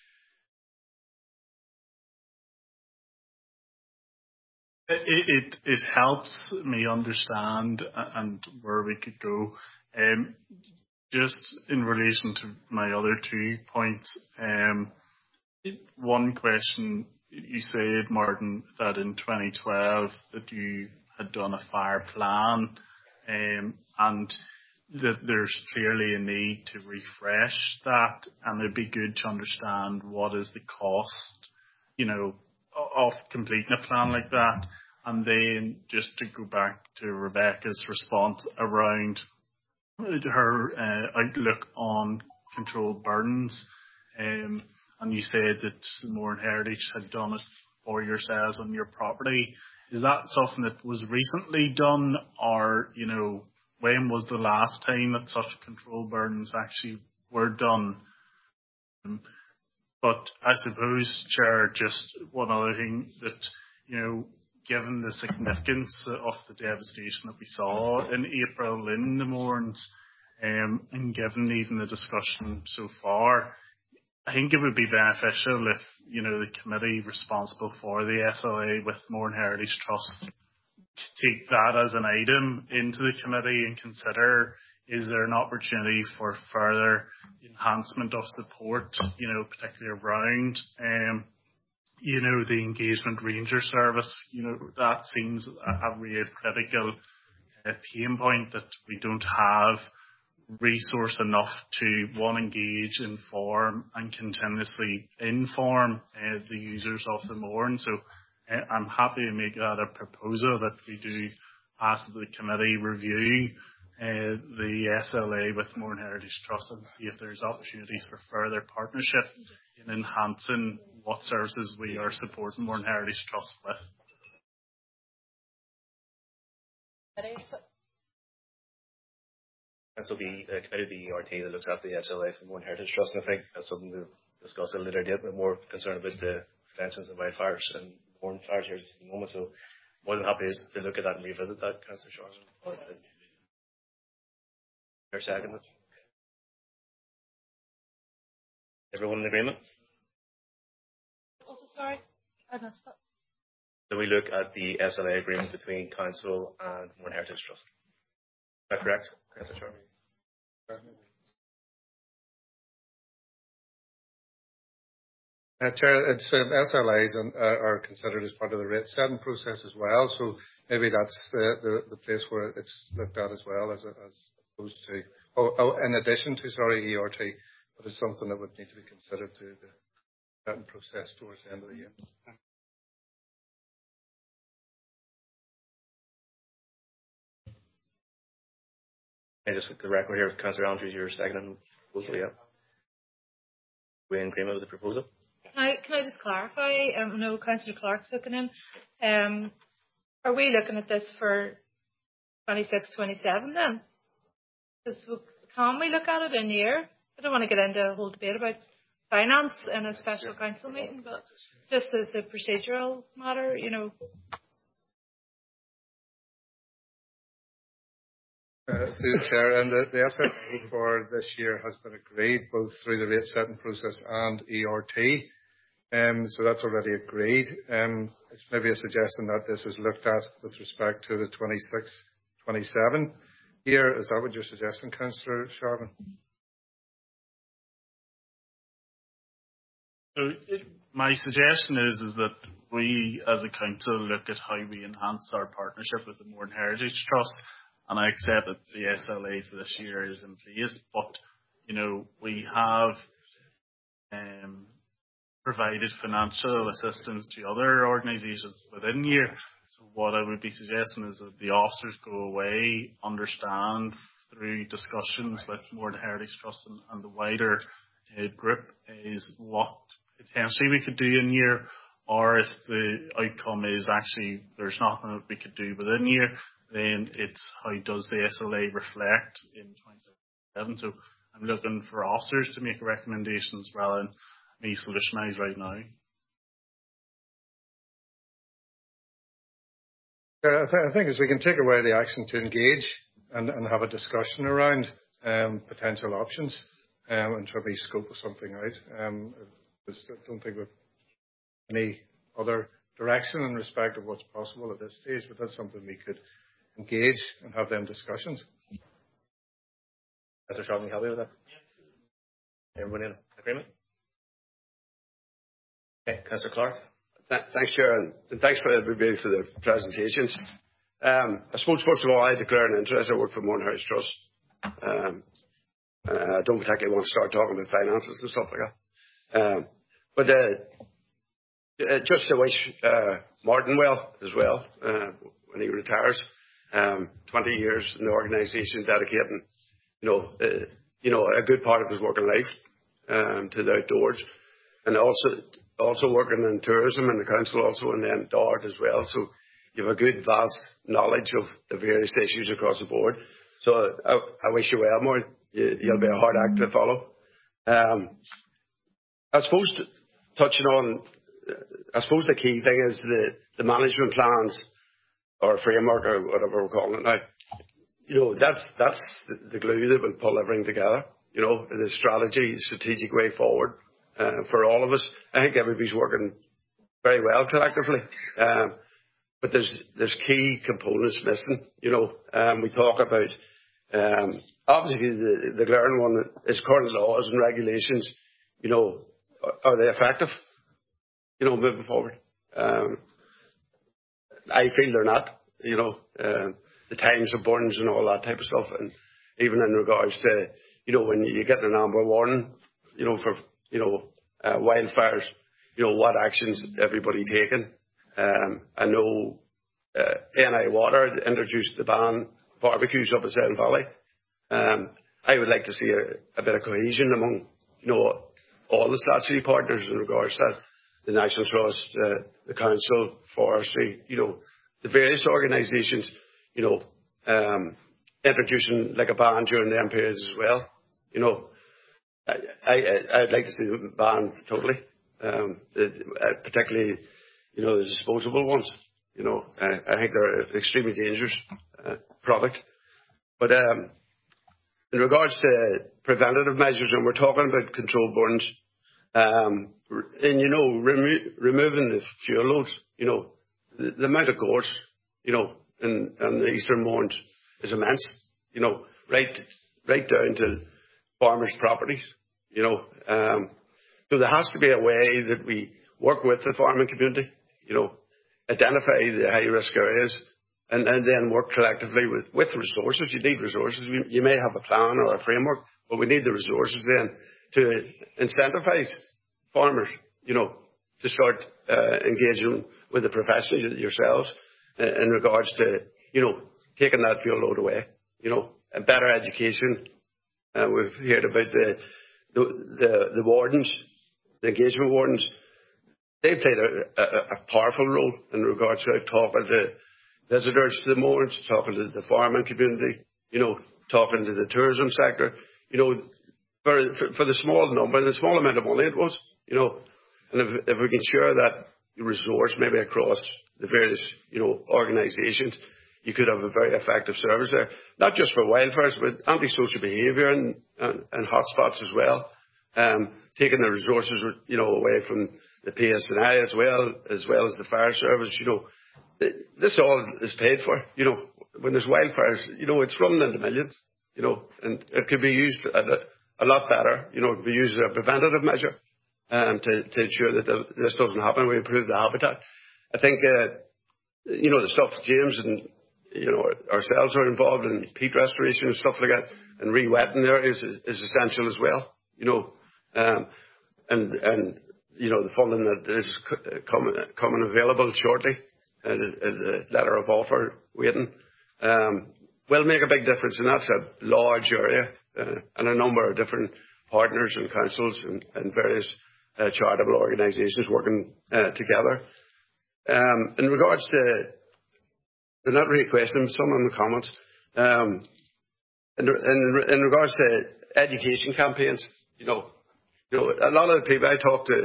Speaker 8: It, it, it helps me understand and where we could go. Um, just in relation to my other two points, um, one question, you said, Martin, that in twenty twelve that you had done a fire plan, um, and that there's clearly a need to refresh that, and it'd be good to understand what is the cost, you know, of completing a plan like that. And then just to go back to Rebecca's response around her uh, outlook on controlled burdens, um, and you said that Mourne Heritage had done it for yourselves on your property. Is that something that was recently done, or, you know, when was the last time that such control burdens actually were done? Um, but I suppose, Chair, just one other thing that, you know, given the significance of the devastation that we saw in April in the Mournes, um, and given even the discussion so far, I think it would be beneficial if, you know, the committee responsible for the S L A with Mourne Heritage Trust take that as an item into the committee and consider, is there an opportunity for further enhancement of support, you know, particularly around, um, you know, the engagement ranger service. You know, that seems a, a real critical uh, pain point that we don't have resource enough to, one, engage, inform and continuously inform uh, the users of the Mourne. So uh, I'm happy to make that a proposal that we do ask the committee review uh, the S L A with Mourne Heritage Trust and see if there's opportunities for further partnership in enhancing what services we are supporting Mourne Heritage Trust with.
Speaker 1: And so the uh, committee of the E R T that looks after the S L A for the Mourne Heritage Trust, and I think that's something to discuss at a later date, but more concerned about the preventions and wildfires and Mourne fires here just at the moment. So more than happy to look at that and revisit that, Councillor Sharman. Your second. Everyone in agreement?
Speaker 5: Also, sorry, I missed that.
Speaker 1: So we look at the S L A agreement between Council and Mourne Heritage Trust. Is that correct, Councillor Sharman?
Speaker 9: Uh, Chair, it's, um, S L As and, uh, are considered as part of the rate setting process as well, so maybe that's uh, the, the place where it's looked at as well, as, as opposed to, oh, oh, in addition to, sorry, E R T, but it's something that would need to be considered to the setting process towards the end of the year.
Speaker 1: And just with the record here, Councillor Andrews, you're seconding the proposal, yeah? We're in agreement with the proposal?
Speaker 5: Can I, can I just clarify? Um, no, Councillor Clark's looking in. Um, are we looking at this for twenty-six twenty-seven then? Because can we look at it in year? I don't want to get into a whole debate about finance in a special council meeting, but just as a procedural matter, you know.
Speaker 9: Uh, through the Chair, and the, the S L A for this year has been agreed both through the rate setting process and E R T. Um, so that's already agreed. Um, it's maybe a suggestion that this is looked at with respect to the twenty-six twenty-seven year. Is that what you're suggesting, Councillor Sharman?
Speaker 8: So it, my suggestion is, is that we as a council look at how we enhance our partnership with the Mourne Heritage Trust, and I accept that the S L A for this year is in place, but you know, we have um, provided financial assistance to other organisations within year. So what I would be suggesting is that the officers go away, understand through discussions with Mourne Heritage Trust and, and the wider uh, group is what potentially we could do in year, or if the outcome is actually there's nothing that we could do within year, then it's how does the S L A reflect in twenty seven. So I'm looking for officers to make recommendations rather than me solutionise right now.
Speaker 9: I, th- I think as we can take away the action to engage and, and have a discussion around um, potential options um, and try to scope something out. Um, I don't think we've any other direction in respect of what's possible at this stage, but that's something we could engage and have them discussions.
Speaker 1: Councillor Sharman, you happy with that? Everyone in agreement? Okay, Councillor Clark.
Speaker 10: Th- thanks, Chair, and thanks for everybody for the presentations. Um, I suppose, first of all, I declare an interest. I work for Mourne Heritage Trust. Um, uh, I don't particularly want to start talking about finances and stuff like that. Um, but uh, uh, just to wish uh, Martin well as well uh, when he retires. Um, twenty years in the organisation, dedicating, you know, uh, you know, a good part of his working life um, to the outdoors, and also also working in tourism in the council, also and then D A R D as well. So you have a good vast knowledge of the various issues across the board. So I, I wish you well, Martin. You, you'll be a hard act to follow. Um, I suppose to, touching on, I suppose the key thing is the the management plans, or framework, or whatever we're calling it now. You know, that's that's the, the glue that will pull everything together. You know, the strategy, strategic way forward uh, for all of us. I think everybody's working very well collectively, um, but there's there's key components missing. You know, um, we talk about um, obviously the the glaring one is current laws and regulations. You know, are, are they effective? You know, moving forward. Um, I feel they're not, you know, um, the times of burns and all that type of stuff. And even in regards to, you know, when you get an amber warning, you know, for, you know, uh, wildfires, you know, what actions everybody taking. Um, I know uh, N I Water introduced the ban barbecues up at Severn Valley. Um, I would like to see a, a bit of cohesion among, you know, all the statutory partners in regards to that. The National Trust, uh, the Council, Forestry, you know, the various organisations, you know, um, introducing like a ban during them periods as well. You know, I, I, I'd like to see them banned totally, um, uh, particularly, you know, the disposable ones. You know, I, I think they're an extremely dangerous uh, product. But um, in regards to preventative measures, and we're talking about controlled burns, um, and you know, remo- removing the fuel loads, you know, the, the amount of gorse, you know, in, in the eastern moorings is immense. You know, right, right down to farmers' properties. You know, um, so there has to be a way that we work with the farming community. You know, identify the high risk areas, and, and then work collectively with, with resources. You need resources. You, you may have a plan or a framework, but we need the resources then to incentivize farmers, you know, to start uh, engaging with the professionals yourselves in, in regards to, you know, taking that fuel load away, you know, and better education. Uh, we've heard about the, the, the, the wardens, the engagement wardens. They played a, a, a powerful role in regards to talking to visitors to the moorings, talking to the farming community, you know, talking to the tourism sector, you know, for, for, for the small number, the small amount of money it was, you know, and if, if we can share that resource maybe across the various, you know, organisations, you could have a very effective service there, not just for wildfires, but antisocial behaviour and, and, and hotspots as well, um, taking the resources, you know, away from the P S N I as well, as well as the fire service, you know, this all is paid for, you know, when there's wildfires, you know, it's running into millions, you know, and it could be used at a, a lot better, you know, it could be used as a preventative measure, um, to, to ensure that this doesn't happen. We improve the habitat. I think, uh, you know, the stuff James and, you know, ourselves are involved in peat restoration and stuff like that, and re-wetting areas is, is essential as well, you know, um, and, and, you know, the funding that is coming, coming available shortly, and a, a letter of offer waiting, um, will make a big difference, and that's a large area, uh, and a number of different partners and councils and, and various uh, charitable organisations working uh, together. Um, in regards to, they're not really questions, some of the comments, um, in, in, in regards to education campaigns, you know, you know, a lot of the people I talk to,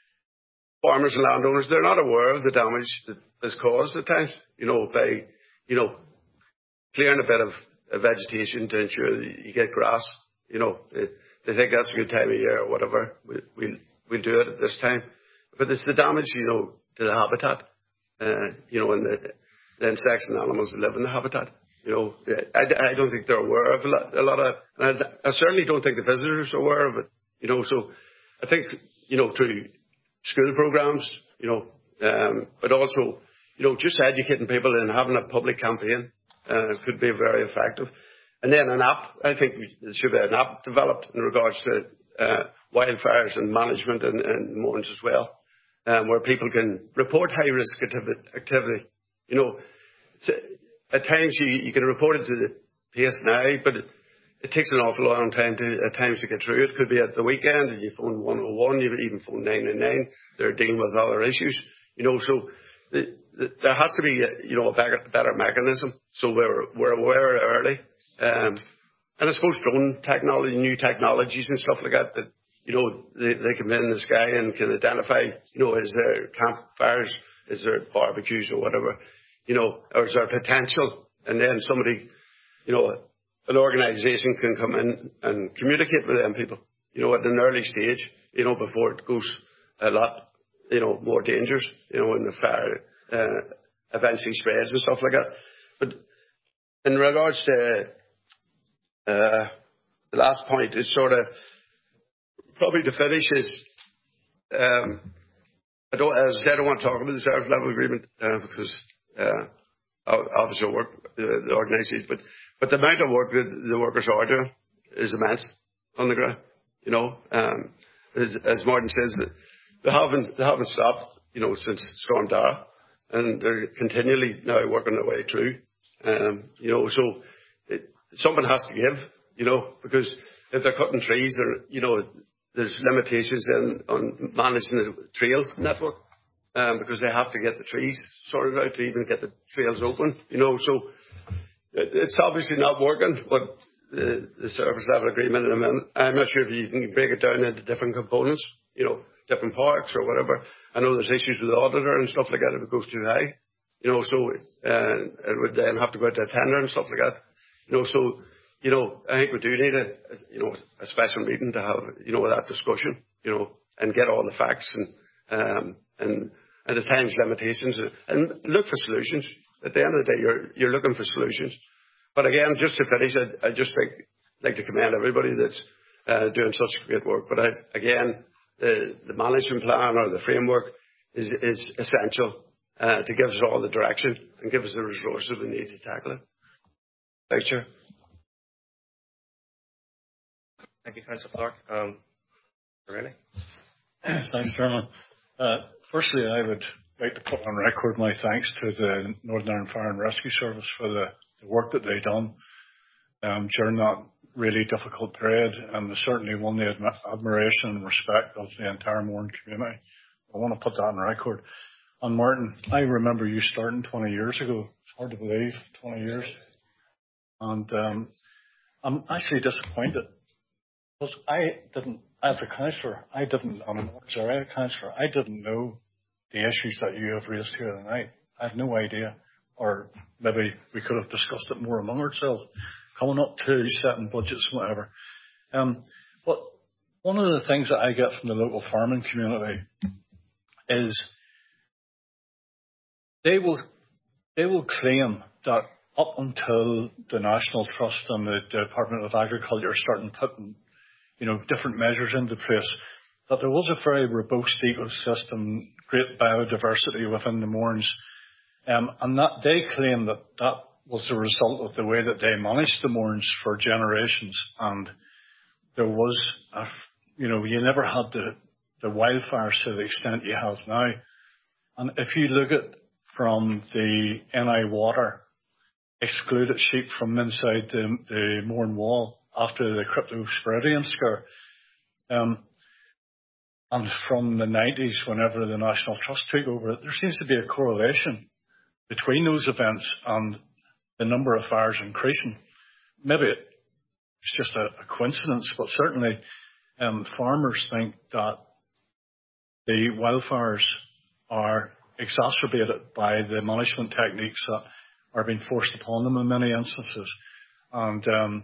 Speaker 10: farmers and landowners, they're not aware of the damage that is caused at times, you know, by, you know, clearing a bit of, of vegetation to ensure that you get grass, you know, they, they think that's a good time of year or whatever, we, we'll, we'll do it at this time. But it's the damage, you know, to the habitat, uh, you know, and the, the insects and animals that live in the habitat. You know, I, I don't think they're aware of a lot, a lot of, and I, I certainly don't think the visitors are aware of it, you know, so I think, you know, through school programs, you know, um, but also, you know, just educating people and having a public campaign uh, could be very effective. And then an app, I think there should be an app developed in regards to uh, wildfires and management and, and moorings as well, um, where people can report high risk activity. You know, it's, at times you, you can report it to the P S N I, but it, it takes an awful long time to, at times to get through. It could be at the weekend, and you phone one oh one, you even phone nine nine nine. They're dealing with other issues, you know. So the, the, there has to be, a, you know, a better, better mechanism, so we're we're aware early. Um, and I suppose drone technology, new technologies and stuff like that, that you know they, they come in the sky and can identify, you know, is there campfires, is there barbecues or whatever, you know, or is there potential, and then somebody, you know, an organisation can come in and communicate with them people, you know, at an early stage, you know, before it goes a lot, you know, more dangerous, you know, when the fire uh, eventually spreads and stuff like that. But in regards to uh, the last point, is sort of probably to finish is, um, I don't, as I said, I don't want to talk about the service level agreement uh, because uh, obviously I work the, the organisation. But, but the amount of work that the workers are doing is immense on the ground. You know, um, as, as Martin says, that they haven't, they haven't stopped, you know, since Storm Dara, and they're continually now working their way through. Um, you know, so it, someone has to give, you know, because if they're cutting trees, there, you know, there's limitations in, on managing the trail network, um, because they have to get the trees sorted out to even get the trails open, you know, so it, it's obviously not working, but the, the service level agreement, and I'm, I'm not sure if you can break it down into different components, you know, different parts or whatever. I know there's issues with the auditor and stuff like that if it goes too high, you know, so uh, it would then have to go out to a tender and stuff like that, you know, so, you know, I think we do need a, a you know, a special meeting to have, you know, that discussion, you know, and get all the facts and, um, and, and the time's limitations and, and look for solutions. At the end of the day, you're, you're looking for solutions. But again, just to finish, I, I just think, like to commend everybody that's uh, doing such great work. But I, again, the, the management plan or the framework is, is essential uh, to give us all the direction and give us the resources we need to tackle it. Thanks, Chair.
Speaker 1: Thank you, Councillor Clark. Um, really?
Speaker 11: Thanks, Chairman. Uh, firstly, I would like to put on record my thanks to the Northern Ireland Fire and Rescue Service for the, the work that they've done um, during that really difficult period, and certainly won the admi- admiration and respect of the entire Mourne community. I want to put that on record. And Martin, I remember you starting twenty years ago. It's hard to believe, twenty years. And um, I'm actually disappointed because I didn't, as a councillor, I didn't, on a Mournes area councillor, I didn't know the issues that you have raised here tonight. I had no idea, or maybe we could have discussed it more among ourselves, coming up to setting budgets and whatever. Um, but one of the things that I get from the local farming community is they will they will claim that up until the National Trust and the Department of Agriculture started putting, you know, different measures into place, that there was a very robust ecosystem, great biodiversity within the Mournes, um, and that they claim that that was the result of the way that they managed the Mournes for generations. And there was, a, you know, you never had the, the wildfires to the extent you have now. And if you look at from the N I Water excluded sheep from inside the, the Mourne wall after the cryptosporidium scare, um, and from the nineties, whenever the National Trust took over, there seems to be a correlation between those events and the number of fires increasing. Maybe it's just a, a coincidence, but certainly um, farmers think that the wildfires are exacerbated by the management techniques that are being forced upon them in many instances. And um,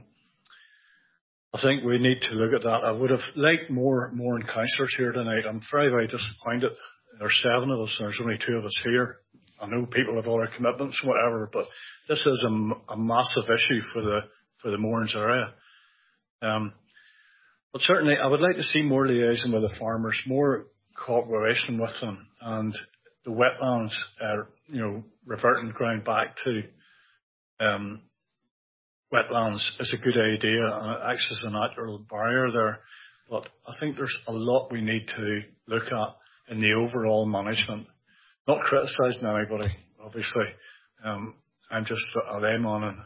Speaker 11: I think we need to look at that. I would have liked more more councillors here tonight. I'm very, very disappointed. There's seven of us and there's only two of us here. I know people have other commitments and whatever, but this is a, a massive issue for the for the Mournes area. Um, but certainly I would like to see more liaison with the farmers, more cooperation with them, and the wetlands, uh, you know, reverting ground back to um, wetlands is a good idea, and it acts as a natural barrier there. But I think there's a lot we need to look at in the overall management. Not criticising anybody, obviously. Um, I'm just a layman and,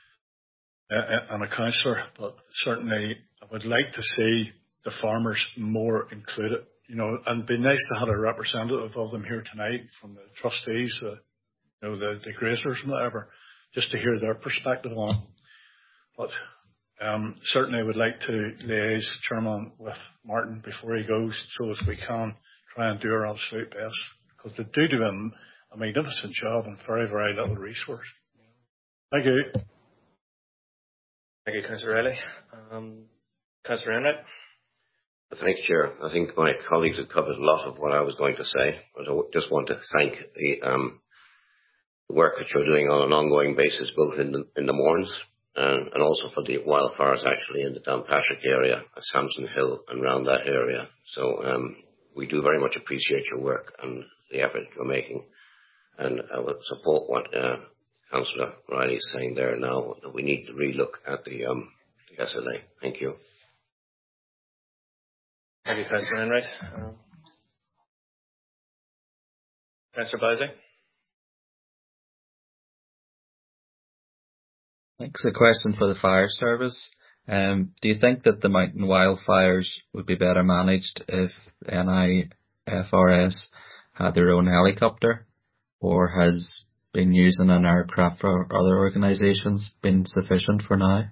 Speaker 11: uh, and a councillor, but certainly I would like to see the farmers more included. You know, and it'd be nice to have a representative of them here tonight from the trustees, uh, you know, the, the grazers and whatever, just to hear their perspective on it. But um, certainly I would like to liaise, Chairman, with Martin before he goes, so as we can try and do our absolute best, because they do do a, a magnificent job and very, very little resource. Thank you.
Speaker 1: Thank you, Councillor Riley. Um, Councillor Enright.
Speaker 12: Thanks, Chair. I think my colleagues have covered a lot of what I was going to say, but I just want to thank the um, work that you're doing on an ongoing basis, both in the, in the Mournes and, and also for the wildfires actually in the Downpatrick area, Samson Hill and around that area. So um, we do very much appreciate your work and the effort you're making, and I will support what uh, Councillor Riley is saying there now that we need to relook at the, um, the S L A. Thank you.
Speaker 1: Thank you, Councillor Enright. Um, Councillor Bowsey.
Speaker 13: Thanks. A question for the fire service. Um, do you think that the mountain wildfires would be better managed if N I F R S had their own helicopter, or has been using an aircraft for other organisations been sufficient for now?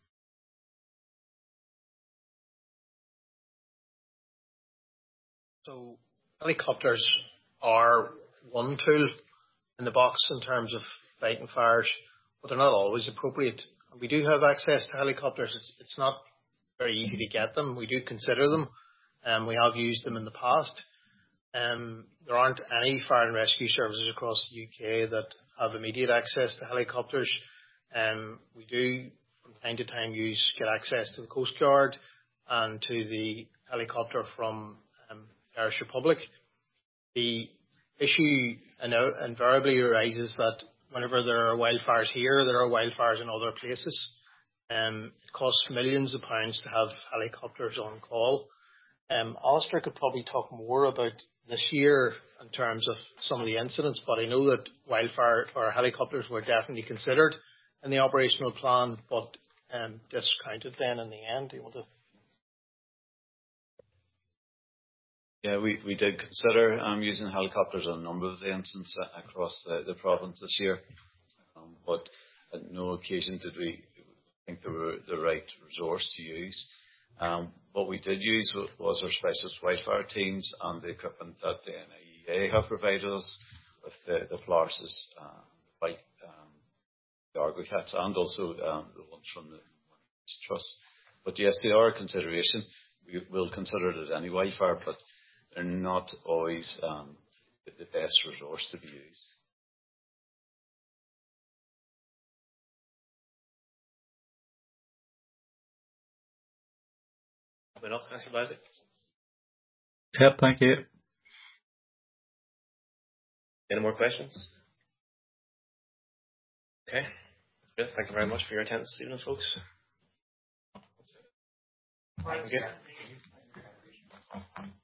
Speaker 2: So helicopters are one tool in the box in terms of fighting fires, but they're not always appropriate. We do have access to helicopters. It's, it's not very easy to get them. We do consider them, and we have used them in the past. Um, there aren't any fire and rescue services across the U K that have immediate access to helicopters. Um, we do, from time to time, use get access to the Coast Guard and to the helicopter from um, the Irish Republic. The issue invariably arises that whenever there are wildfires here, there are wildfires in other places. Um, it costs millions of pounds to have helicopters on call. Um, Alistair could probably talk more about this year in terms of some of the incidents, but I know that wildfire or helicopters were definitely considered in the operational plan, but um, discounted then in the end. Do you want to?
Speaker 14: Yeah, we, we did consider um, using helicopters on a number of the incidents across the, the province this year, um, but at no occasion did we think they were the right resource to use. Um, what we did use was, was our specialist wildfire teams and the equipment that the N I E A have provided us with the, the Flarses, uh, like um, the Argo Cats, and also um, the ones from the Trust. But yes, they are a consideration. We will consider it at any wildfire, but they're not always um, the, the best resource to be used.
Speaker 1: Anyone else, Councillor Bowsey?
Speaker 13: Yep, thank you.
Speaker 1: Any more questions? Okay. Good. Thank you very much for your attendance this evening, folks. Thank you.